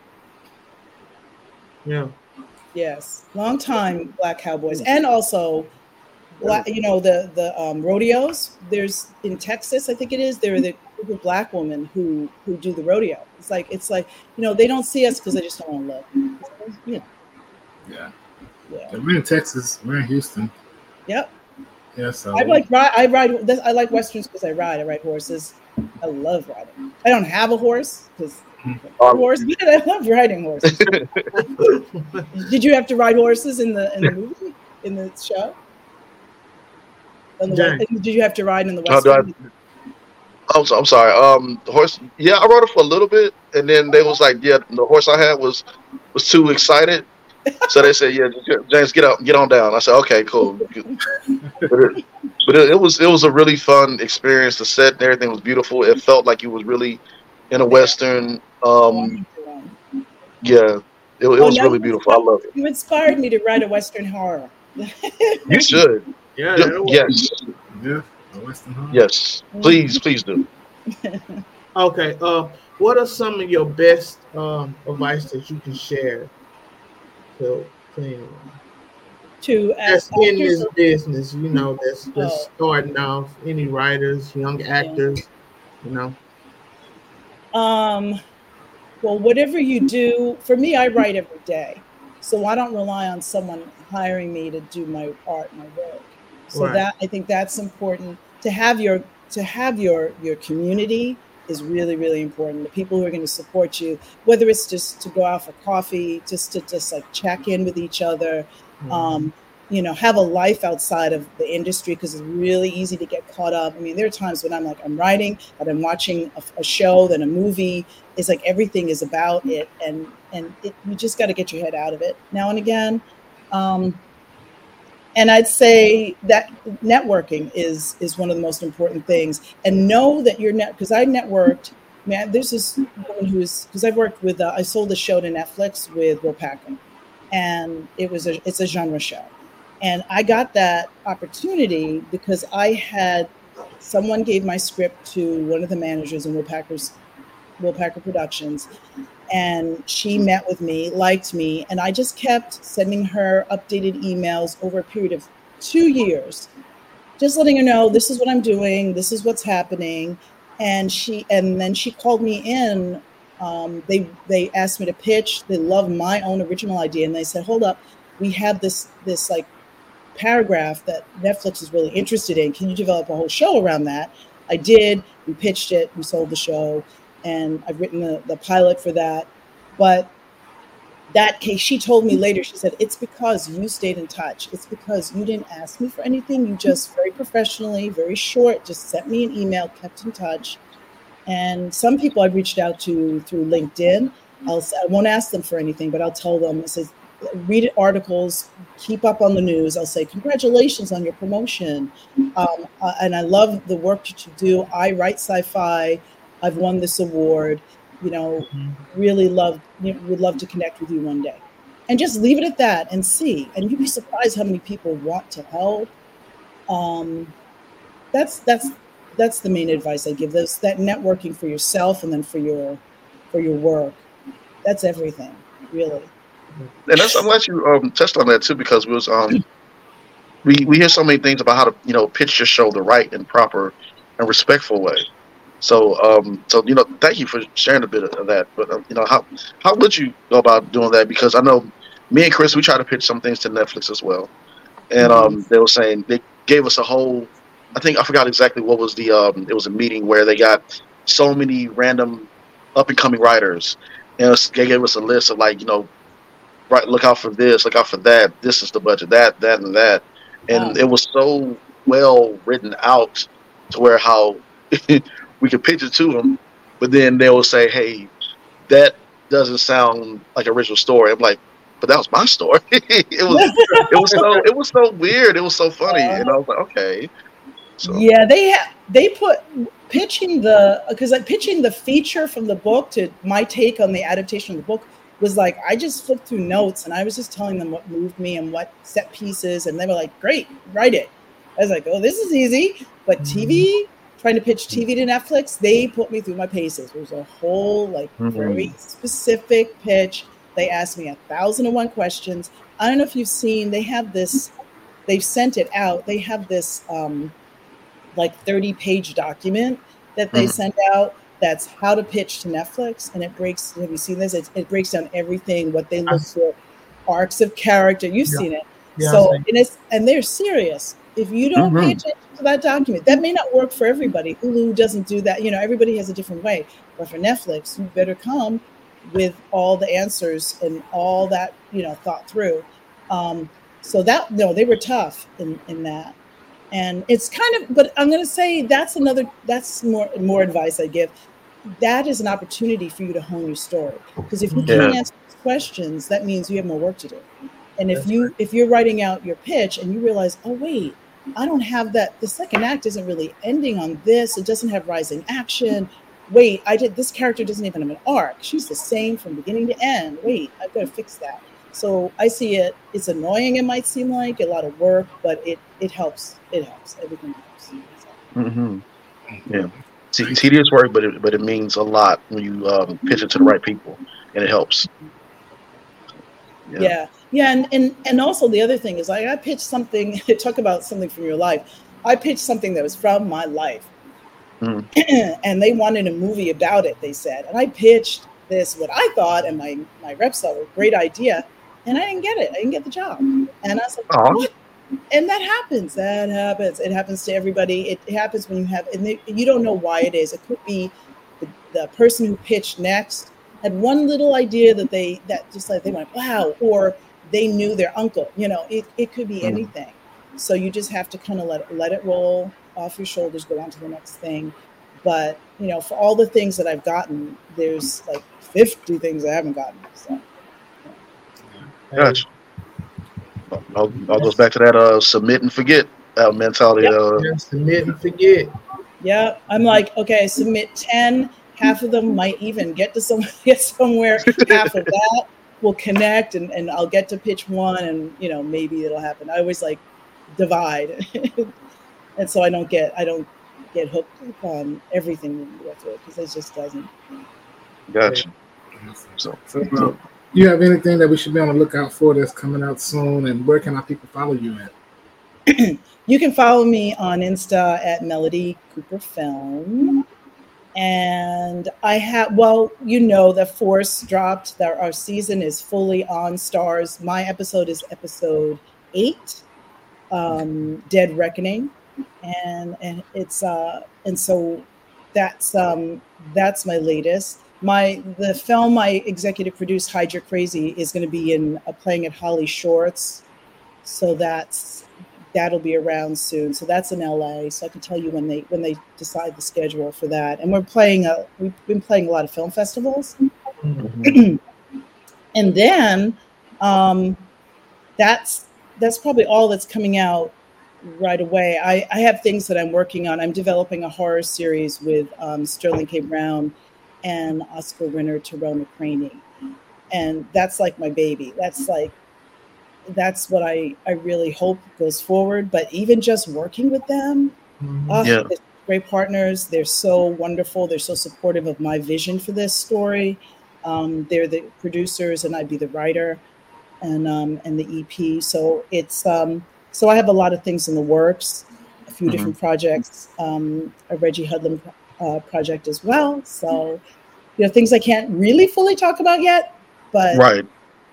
yeah, yes, long time Black cowboys, and also, black, you know, the the um, rodeos. There's in Texas, I think it is. There are the group of Black women who who do the rodeo. It's like it's like you know they don't see us because they just don't want to look. You know. Yeah. Yeah. We're in Texas. We're in Houston. Yep. Yeah. So I like ride. I ride. I like westerns because I ride. I ride horses. I love riding. I don't have a horse because um, horse, but I love riding horses. Did you have to ride horses in the in the movie in the show? In the, yeah. Did you have to ride in the western? I'm, so, I'm sorry. Um, the horse. Yeah, I rode it for a little bit, and then they was like, "Yeah, the horse I had was was too excited." So they said, "Yeah, James, get up, get on down." I said, "Okay, cool." But, it, but it, it was it was a really fun experience. The set and everything was beautiful. It felt like you was really in a western. Um, yeah, it, it oh, was really beautiful. I love it. You inspired me to write a western horror. You should. Yeah. yeah yes. Yeah. Western Hall? Yes, please, please do. Okay. Uh, what are some of your best um, advice that you can share to, to anyone To that's act- in actors, this business? You know, that's that's Oh. starting off. Any writers, young actors, you know. Um, well, whatever you do, for me, I write every day. So I don't rely on someone hiring me to do my art, my work. So Right. that I think that's important to have your to have your your community is really, really important. The people who are going to support you, whether it's just to go out for coffee, just to just like check in with each other, Mhm. um, you know, have a life outside of the industry, because it's really easy to get caught up. I mean, there are times when I'm like, I'm writing, but I'm watching a, a show, then a movie. It's like everything is about it, and and it, you just got to get your head out of it now and again. Um, and I'd say that networking is is one of the most important things. And know that you're net because I networked. Man, there's this woman who's because I've worked with. Uh, I sold a show to Netflix with Will Packer, and it was a it's a genre show. And I got that opportunity because I had someone gave my script to one of the managers in Will Packer's Will Packer Productions, and she met with me, liked me, and I just kept sending her updated emails over a period of two years, just letting her know this is what I'm doing, this is what's happening. And she and then she called me in. Um, they they asked me to pitch. They loved my own original idea, and they said, "Hold up, we have this this like." paragraph that Netflix is really interested in. Can you develop a whole show around that?" I did. We pitched it. We sold the show, and I've written the, the pilot for that. But that case, she told me later, she said, "It's because you stayed in touch. It's because you didn't ask me for anything. You just very professionally, very short, just sent me an email, kept in touch." And some people I've reached out to through LinkedIn, I'll, I won't ask them for anything, but I'll tell them, it says, read articles, keep up on the news. I'll say, "Congratulations on your promotion. Um, uh, and I love the work that you do. I write sci-fi. I've won this award. You know, really love, you know, would love to connect with you one day." And just leave it at that and see. And you'd be surprised how many people want to help. Um, that's that's that's the main advice I give. Those that networking for yourself and then for your for your work. That's everything, really. And that's, I'm glad you um, touched on that too, because we was um we we hear so many things about how to you know pitch your show the right and proper and respectful way. So um so you know thank you for sharing a bit of that. But um, you know how how would you go about doing that? Because I know me and Chris, we try to pitch some things to Netflix as well, and um they were saying they gave us a whole. I think I forgot exactly what was the um it was a meeting where they got so many random up and coming writers, and it was, they gave us a list of like you know. Right, look out for this, look out for that. This is the budget, that, that, and that, and Wow. it was so well written out to where how we could pitch it to them, but then they will say, "Hey, that doesn't sound like an original story." I'm like, "But that was my story." it was, it was so, it was so weird. It was so funny, and I was like, "Okay." So Yeah, they ha- they put pitching the because like pitching the feature from the book to my take on the adaptation of the book was like I just flipped through notes and I was just telling them what moved me and what set pieces, and they were like, "Great, write it." I was like, "Oh, this is easy." But T V, trying to pitch T V to Netflix, they put me through my paces. It was a whole like very specific pitch. They asked me a thousand and one questions. I don't know if you've seen. They have this. They've sent it out. They have this um, like thirty page document that they Mhm. send out. That's how to pitch to Netflix, and it breaks. Have you seen this? It, it breaks down everything, what they look for, arcs of character. You've Yeah. seen it. Yeah, so, I've seen and it's and they're serious. If you don't pay Mhm. attention to that document, that may not work for everybody. Hulu doesn't do that. You know, everybody has a different way. But for Netflix, you better come with all the answers and all that you know thought through. Um, so that no, they were tough in in that. And it's kind of, but I'm going to say that's another, that's more more advice I give. That is an opportunity for you to hone your story. Because if you can't Yeah. answer these questions, that means you have more work to do. And if you if you're writing out your pitch and you realize, oh wait, I don't have that. The second act isn't really ending on this. It doesn't have rising action. Wait, I did this character doesn't even have an arc. She's the same from beginning to end. Wait, I've got to fix that. So I see it. It's annoying. It might seem like a lot of work, but it it helps. It helps. Everything helps. Mm-hmm. Yeah. See, tedious work, but it but it means a lot when you um, pitch it to the right people, and it helps. Yeah, yeah, yeah and, and and also the other thing is, like, I pitched something. Talk about something from your life. I pitched something that was from my life, mm. and they wanted a movie about it. They said, and I pitched this what I thought, and my my reps thought was a great idea, and I didn't get it. I didn't get the job, and I was like, Aww. what? And that happens. That happens. It happens to everybody. It, it happens when you have, and they, you don't know why it is. It could be the, the person who pitched next had one little idea that they, that just like they went, wow, or they knew their uncle. You know, it, it could be mm. anything. So you just have to kind of let let it roll off your shoulders, go on to the next thing. But, you know, for all the things that I've gotten, there's like fifty things I haven't gotten. So. Yeah. Gotcha. All, all goes back to that uh, submit and forget uh, mentality. Yep. Uh, yeah, submit and forget. Yeah, I'm like, okay, I submit ten. Half of them might even get to some get somewhere. Half of that will connect, and, and I'll get to pitch one, and you know maybe it'll happen. I always like divide, and so I don't get I don't get hooked on everything when you go through it because it just doesn't. Gotcha. So. so uh, you have anything that we should be on the lookout for that's coming out soon, and where can our people follow you at? You can follow me on Insta at Melody Cooper Film. And I have, well, you know, the Force dropped, that our season is fully on Stars. My episode is episode eight, um, Dead Reckoning. And and it's, uh, and so that's, um, that's my latest. My the film I executive produced, Hide Your Crazy, is going to be in uh, playing at Holly Shorts, so that's that'll be around soon. So that's in L A. So I can tell you when they when they decide the schedule for that. And we're playing a we've been playing a lot of film festivals, mm-hmm. and then um, that's that's probably all that's coming out right away. I, I have things that I'm working on. I'm developing a horror series with um, Sterling K. Brown and Oscar winner Terrell McCraney. And that's like my baby. That's like, that's what I, I really hope goes forward. But even just working with them, mm-hmm. uh, yeah. they're great partners. They're so wonderful. They're so supportive of my vision for this story. Um, they're the producers and I'd be the writer and um, and the E P. So it's, um, so I have a lot of things in the works, a few mm-hmm. different projects, um, a Reggie Hudlin Uh, project as well. So, you know, things I can't really fully talk about yet, but right.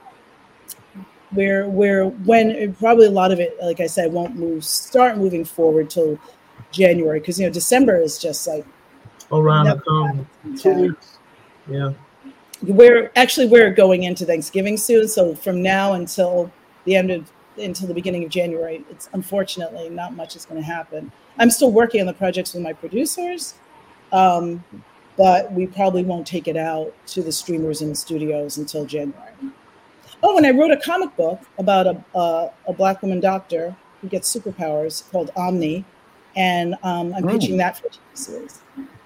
we're we're when probably a lot of it, like I said, won't move start moving forward till January because you know December is just like around the corner. Two weeks. Yeah. We're actually we're going into Thanksgiving soon, so from now until the end of until the beginning of January, it's unfortunately not much is going to happen. I'm still working on the projects with my producers. Um, but we probably won't take it out to the streamers and studios until January. Oh, and I wrote a comic book about a uh, a black woman doctor who gets superpowers called Omni, and um, I'm mm. pitching that for a T V series.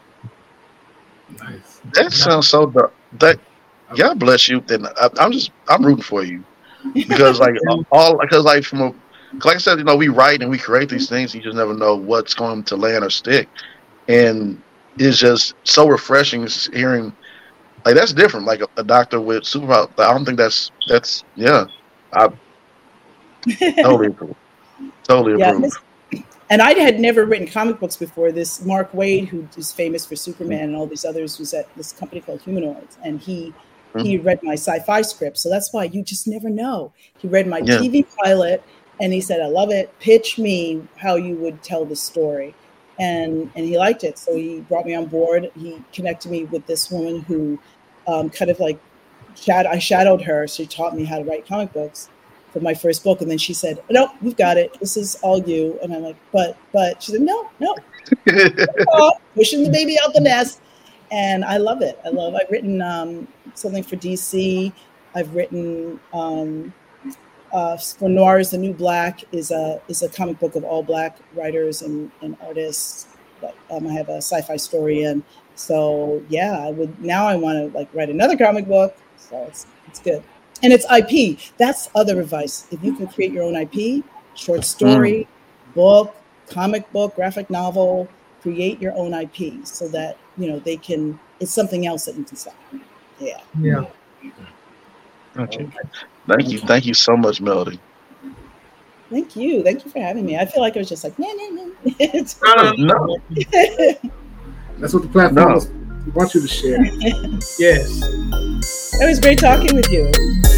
Nice. That sounds so dark. That God bless you. Then I, I'm just I'm rooting for you because like all because like from a, like I said, you know, we write and we create these things. You just never know what's going to land or stick, and it's just so refreshing hearing like that's different. Like a, a doctor with superpower. I don't think that's that's yeah. I totally approve. Totally yeah, approve. This, and I had never written comic books before. This Mark Waid, who is famous for Superman and all these others, was at this company called Humanoids, and he mm-hmm. he read my sci-fi script. So that's why you just never know. He read my yeah. T V pilot, and he said, "I love it. Pitch me how you would tell the story." And and he liked it, so he brought me on board. He connected me with this woman who um, kind of like shad- I shadowed her. She taught me how to write comic books for my first book, and then she said, "No, you've got it. This is all you." And I'm like, "But, but," she said, "No, no, pushing the baby out the nest." And I love it. I love. I've written um, something for D C. I've written. Um, Uh, for Noir is the New Black is a is a comic book of all Black writers and, and artists. But, um, I have a sci-fi story in. So yeah, I would now I want to like write another comic book. So it's it's good. And it's I P. That's other advice. If you can create your own I P, short story, mm. book, comic book, graphic novel, create your own I P so that, you know, they can, it's something else that you can sell. Yeah. Yeah. Okay. Thank you. Thank you so much, Melody. Thank you. Thank you for having me. I feel like it was just like, no, no, no. It's No, No. That's what the platform No. is. We want you to share. Yes. It was great talking with you.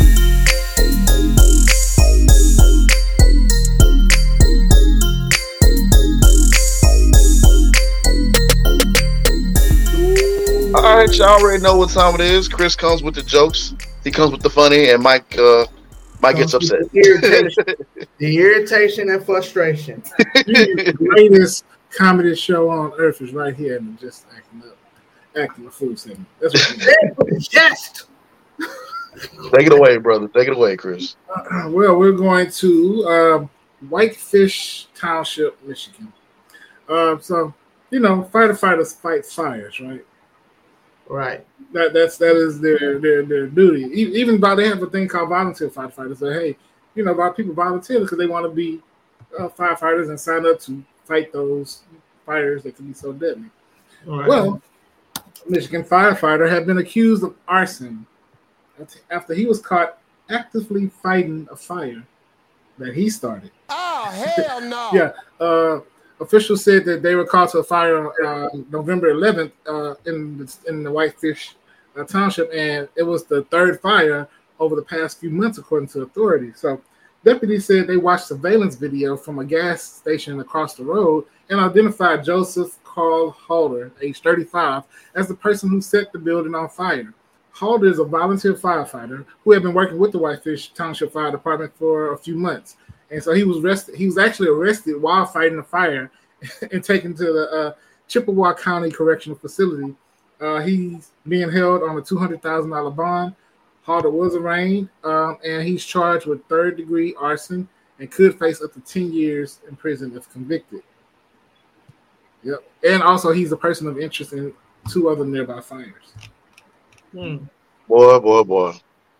All right, y'all already know what time it is. Chris comes with the jokes. He comes with the funny, and Mike, uh, Mike gets upset. The irritation, the irritation and frustration. The greatest comedy show on earth is right here, and just acting up, acting a fool segment. That's what you Yes. Take it away, brother. Take it away, Chris. Uh, well, we're going to uh, Whitefish Township, Michigan. Uh, so, you know, firefighters fight fires, right? Right. That that's that is their their their duty. E- Even by they have a thing called volunteer firefighters. So hey, you know, a lot of people volunteer because they want to be uh, firefighters and sign up to fight those fires that can be so deadly. Right. Well, a Michigan firefighter had been accused of arson after he was caught actively fighting a fire that he started. Oh, hell no. Yeah. Uh, officials said that they were called to a fire on uh, November eleventh uh, in, the, in the Whitefish uh, Township, and it was the third fire over the past few months, according to authorities. So deputies said they watched surveillance video from a gas station across the road and identified Joseph Carl Halder, age thirty-five, as the person who set the building on fire. Halder is a volunteer firefighter who had been working with the Whitefish Township Fire Department for a few months. And so he was arrested. He was actually arrested while fighting the fire and taken to the uh, Chippewa County Correctional Facility. Uh, he's being held on a two hundred thousand dollars bond. Halder was arraigned, um, and he's charged with third-degree arson and could face up to ten years in prison if convicted. Yep. And also, he's a person of interest in two other nearby fires. Hmm. Boy, boy, boy.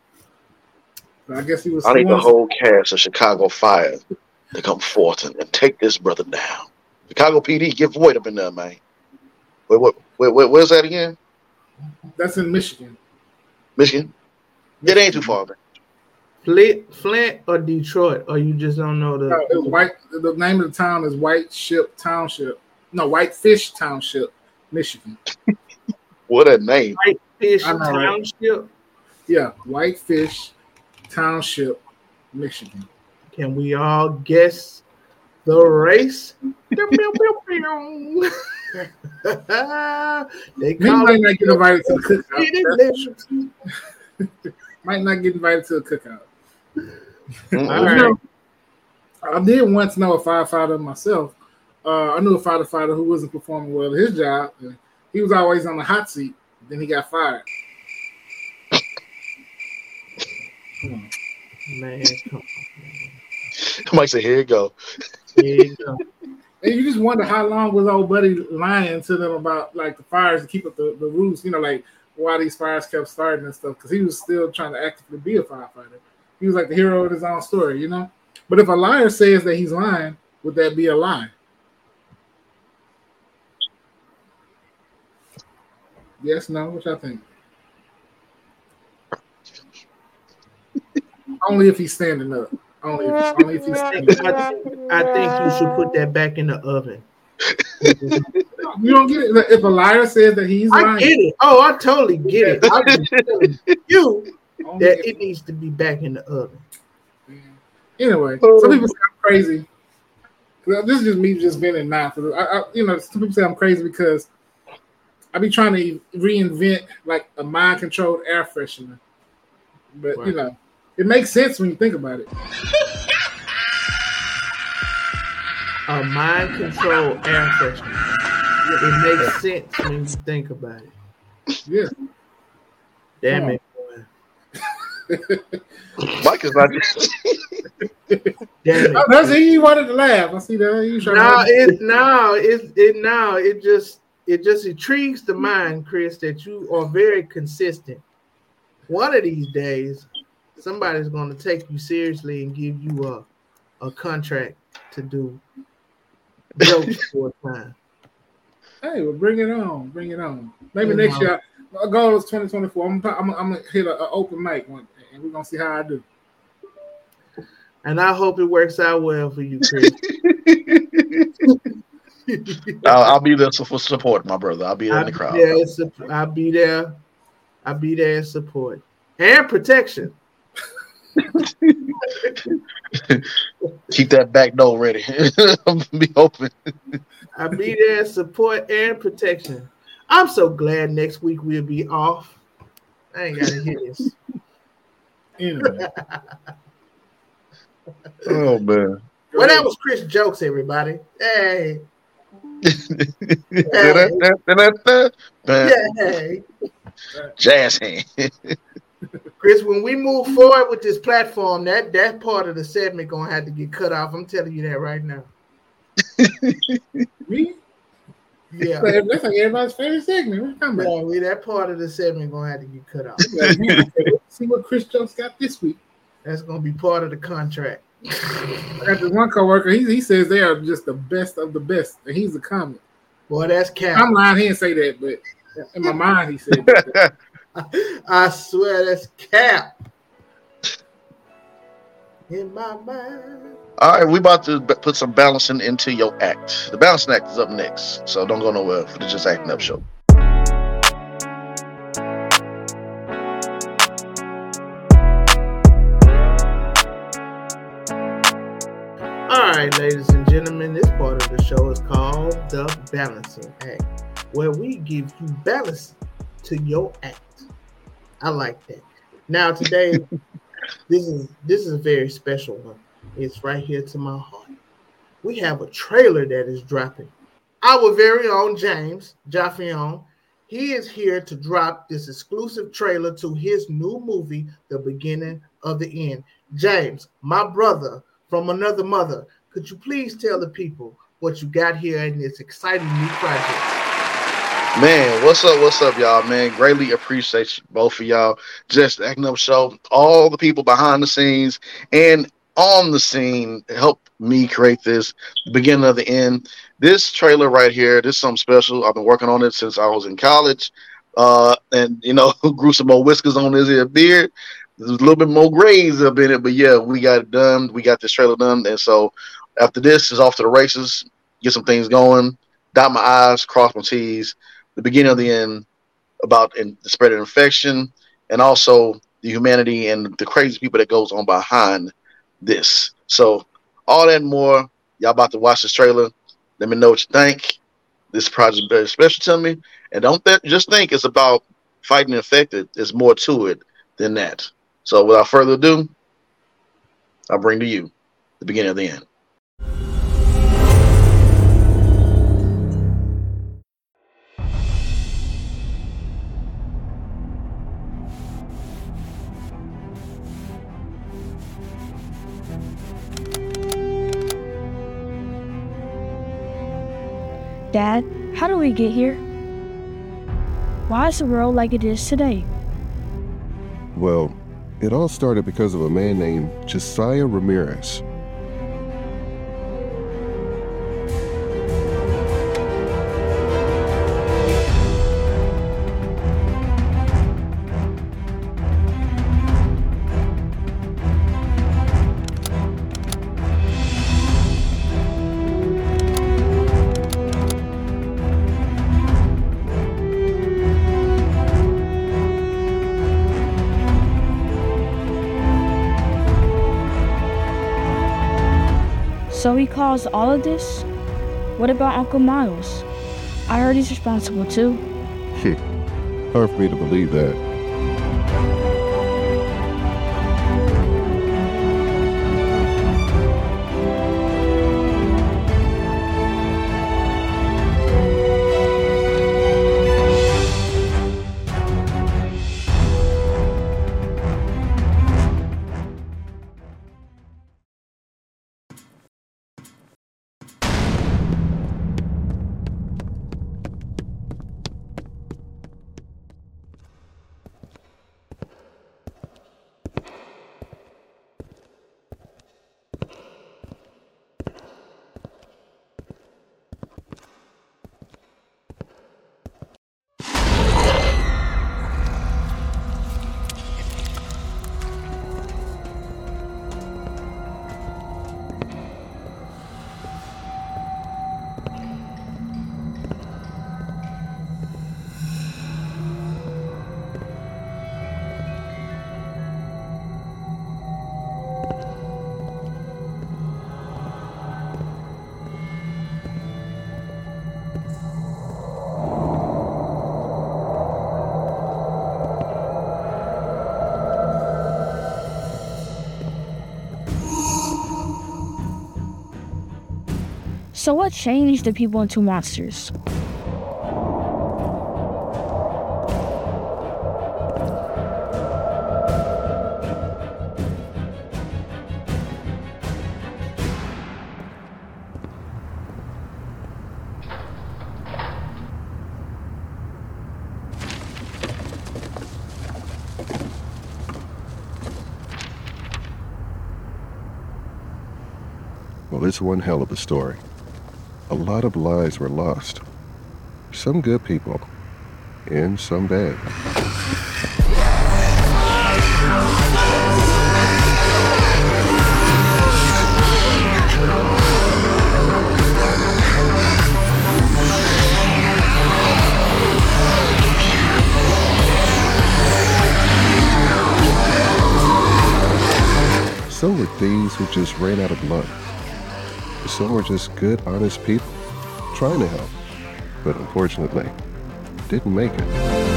I guess he was. I need the sworn- whole cast of Chicago Fire to come forth and, and take this brother down. Chicago P D, give weight up in there, man. Wait, what? Wait, wait, where's that again? That's in Michigan. Michigan? Yeah, they ain't too far, man. Flint, Flint or Detroit, or you just don't know the. No, it was White. The name of the town is White Ship Township. No, Whitefish Township, Michigan. What a name! Whitefish I know, right? Township. Yeah, Whitefish Township, Michigan. Can we all guess the race? they He call might it not get invited to the cookout. cookout. Might not get invited to a cookout. Mm-mm. All You right. know, I did once know a firefighter myself. Uh, I knew a firefighter who wasn't performing well at his job. And he was always on the hot seat. Then he got fired. Come on. Man, come Mike said, "Here you go." on. Here you go. And you just wonder how long was old buddy lying to them about like the fires to keep up the, the rules, you know, like why these fires kept starting and stuff, because he was still trying to actively be a firefighter. He was like the hero of his own story, you know. But if a liar says that he's lying, would that be a lie? Yes, no, what y'all think? Only if he's standing up. Only if, only if he's I standing think, up. I, think, I think you should put that back in the oven. You don't get it. If a liar says that he's I lying, get it. Oh, I totally get it. I'm just telling you only that if- it needs to be back in the oven. Anyway, some people say I'm crazy. Well, this is just me just being in now. I, I, you know, some people say I'm crazy because I be trying to reinvent like a mind-controlled air freshener. But Right. you know, it makes sense when you think about it. A mind control air freshener. It makes sense when you think about it. Yeah. Damn Come it. Mike is not just. Damn Oh, it. that's he wanted to laugh. I see that. He trying No, to it no, it it no, it just it just intrigues the mind, Chris, that you are very consistent. One of these days, somebody's going to take you seriously and give you a a contract to do jokes for a time. Hey, well, bring it on, bring it on. Maybe You next know. year. My goal is twenty twenty-four. I'm, I'm, I'm gonna hit an open mic one, and we're gonna see how I do. And I hope it works out well for you, Chris. I'll, I'll be there for support, my brother. I'll be there in I'll the be crowd. there. in sup- I'll be there. I'll be there in support and protection. Keep that back door ready. Be open. I'll be there in support and protection. I'm so glad next week we'll be off. I ain't gotta hear this. Anyway, Oh man. Well, that was Chris Jokes, everybody. Hey. Da-da-da-da-da-da. Hey. Jazz hand. Chris, when we move forward with this platform, that that part of the segment gonna have to get cut off. I'm telling you that right now. me? Yeah. That's like, that's like everybody's favorite segment. What you talking about? Yeah, we, that part of the segment gonna have to get cut off. Like, man, see what Chris Jones got this week. That's gonna be part of the contract. I got this one coworker. He he says they are just the best of the best, and he's a comic. Boy, that's cap. I'm lying. He didn't say that, but in my mind, he said that. I swear that's cap. In my mind. All right, we about to b- put some balancing into your act. The balancing act is up next, so don't go nowhere for the Just Acting Up show. All right, ladies and gentlemen, this part of the show is called the Balancing Act, where we give you balance to your act. I like that. Now today, this is this is a very special one. It's right here to my heart. We have a trailer that is dropping. Our very own James Jaffion, he is here to drop this exclusive trailer to his new movie, The Beginning of the End. James, my brother from another mother, could you please tell the people what you got here in this exciting new project? Man, what's up? What's up, y'all? Man, greatly appreciate you, both of y'all. Just Acting Up show, all the people behind the scenes and on the scene help me create this, the beginning of the end. This trailer right here, this is something special. I've been working on it since I was in college, uh, and you know, grew some more whiskers on this here beard. There's a little bit more grays up in it, but yeah, we got it done. We got this trailer done, and so after this is off to the races. Get some things going. Dot my I's, cross my T's. The beginning of the end about in, the spread of infection, and also the humanity and the crazy people that goes on behind this. So all that and more, y'all about to watch this trailer. Let me know what you think. This project is very special to me, and don't th- just think it's about fighting infected. There's more to it than that. So without further ado, I'll bring to you the beginning of the end. Dad, how do we get here? Why is the world like it is today? Well, it all started because of a man named Josiah Ramirez. So he caused all of this? What about Uncle Miles? I heard he's responsible too. Hard for me to believe that. So what changed the people into monsters? Well, it's one hell of a story. A lot of lives were lost. Some good people, and some bad. Some were thieves who just ran out of luck. Some were just good, honest people trying to help, but unfortunately didn't make it.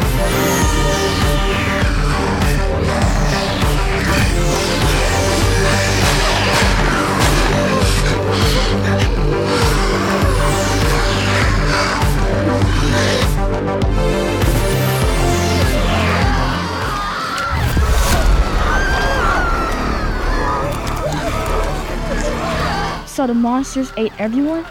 So the monsters ate everyone?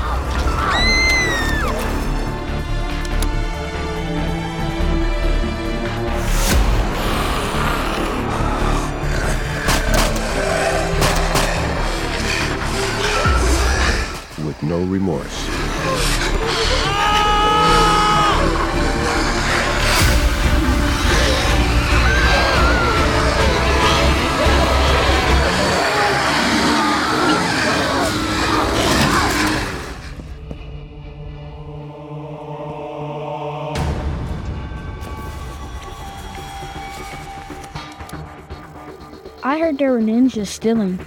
With no remorse. I heard there were ninjas stealing.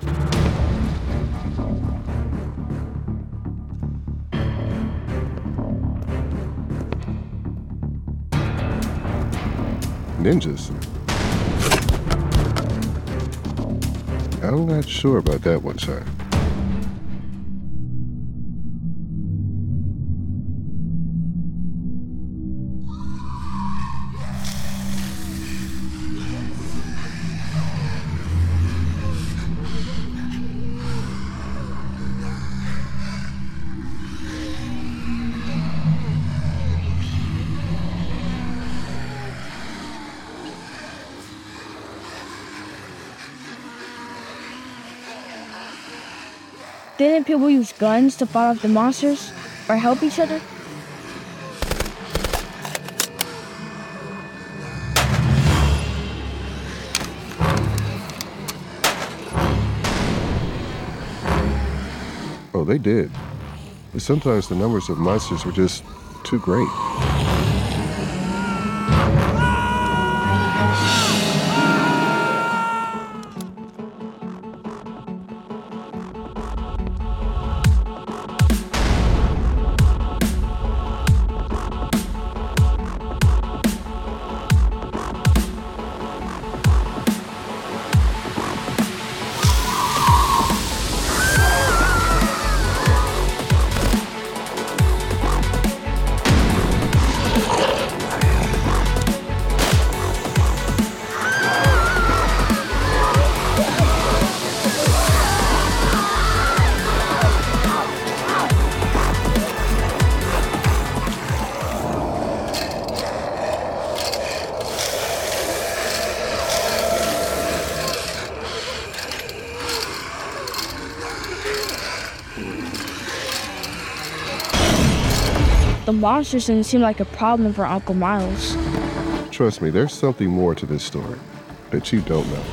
Ninjas? I'm not sure about that one, sir. Didn't people use guns to fight off the monsters or help each other? Oh, they did. But sometimes the numbers of monsters were just too great. The monsters didn't seem like a problem for Uncle Miles. Trust me, there's something more to this story that you don't know.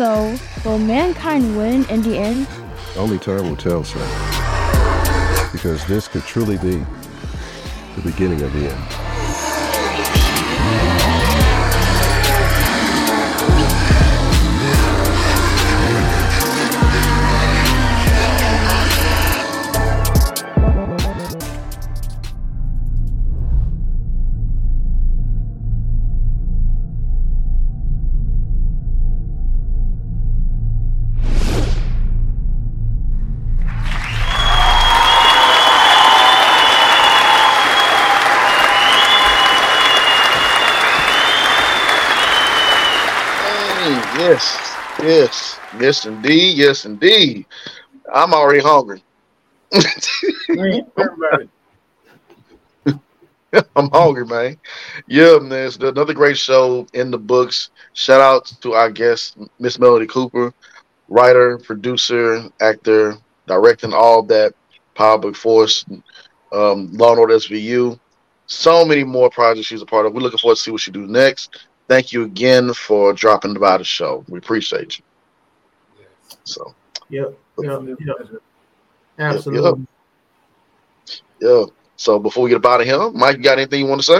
So, will mankind win in the end? Only time will tell, sir. Because this could truly be the beginning of the end. Yes, yes, yes, indeed, yes, indeed. I'm already hungry. I'm hungry, man. Yeah, man. It's another great show in the books. Shout out to our guest, Miss Melody Cooper, writer, producer, actor, directing all of that. Public Force, um, Law and Order S V U. So many more projects she's a part of. We're looking forward to see what she do next. Thank you again for dropping by the show. We appreciate you. So, yep, yep, yep. Absolutely. Yep, yep. Yeah. So before we get up out of here, Mike, you got anything you want to say?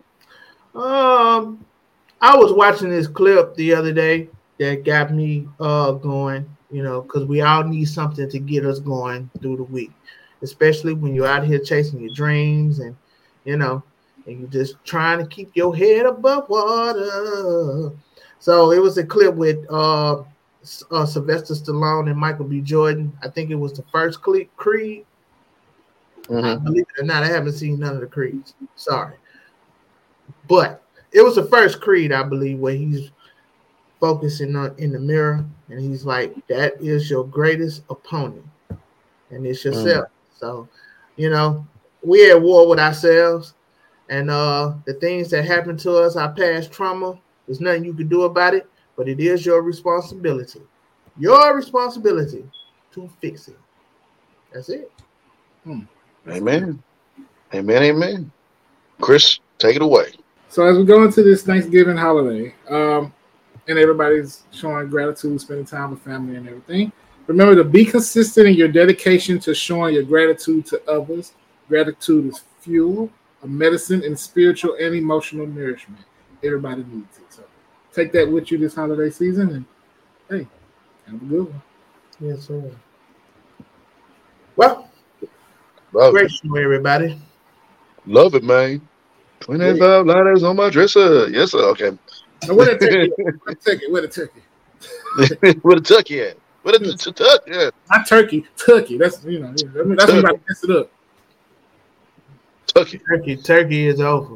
Um, I was watching this clip the other day that got me uh going. You know, because we all need something to get us going through the week, especially when you're out here chasing your dreams and you know. And you're just trying to keep your head above water. So it was a clip with uh, uh, Sylvester Stallone and Michael B. Jordan. I think it was the first Creed. Mm-hmm. I believe it or not, I haven't seen none of the Creeds. Sorry. But it was the first Creed, I believe, where he's focusing on in the mirror. And he's like, that is your greatest opponent. And it's yourself. Mm. So, you know, we're at war with ourselves. And uh, the things that happen to us, our past trauma, there's nothing you can do about it, but it is your responsibility. Your responsibility to fix it. That's it. Hmm. Amen. Amen, amen. Chris, take it away. So as we go into this Thanksgiving holiday, um, and everybody's showing gratitude, spending time with family and everything, remember to be consistent in your dedication to showing your gratitude to others. Gratitude is fuel, a medicine, and spiritual and emotional nourishment. Everybody needs it. So take that with you this holiday season, and hey, have a good one. Yes, sir. Well, Love great it. Show, everybody. Love it, man. twenty-five yeah. liners on my dresser. Yes, sir. Okay. Now, where the turkey? Where the turkey? Where the turkey? Where the turkey at? Where the t- turkey at? Not turkey, turkey. That's you know. Yeah, I mean, that's when I mess it up. Turkey. Turkey, turkey is over.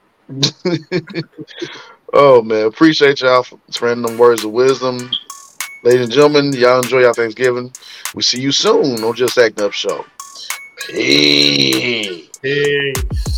Oh man, appreciate y'all for spreading them words of wisdom. Ladies and gentlemen, y'all enjoy your Thanksgiving. We see you soon on Just Acting Up Show. Peace. Peace.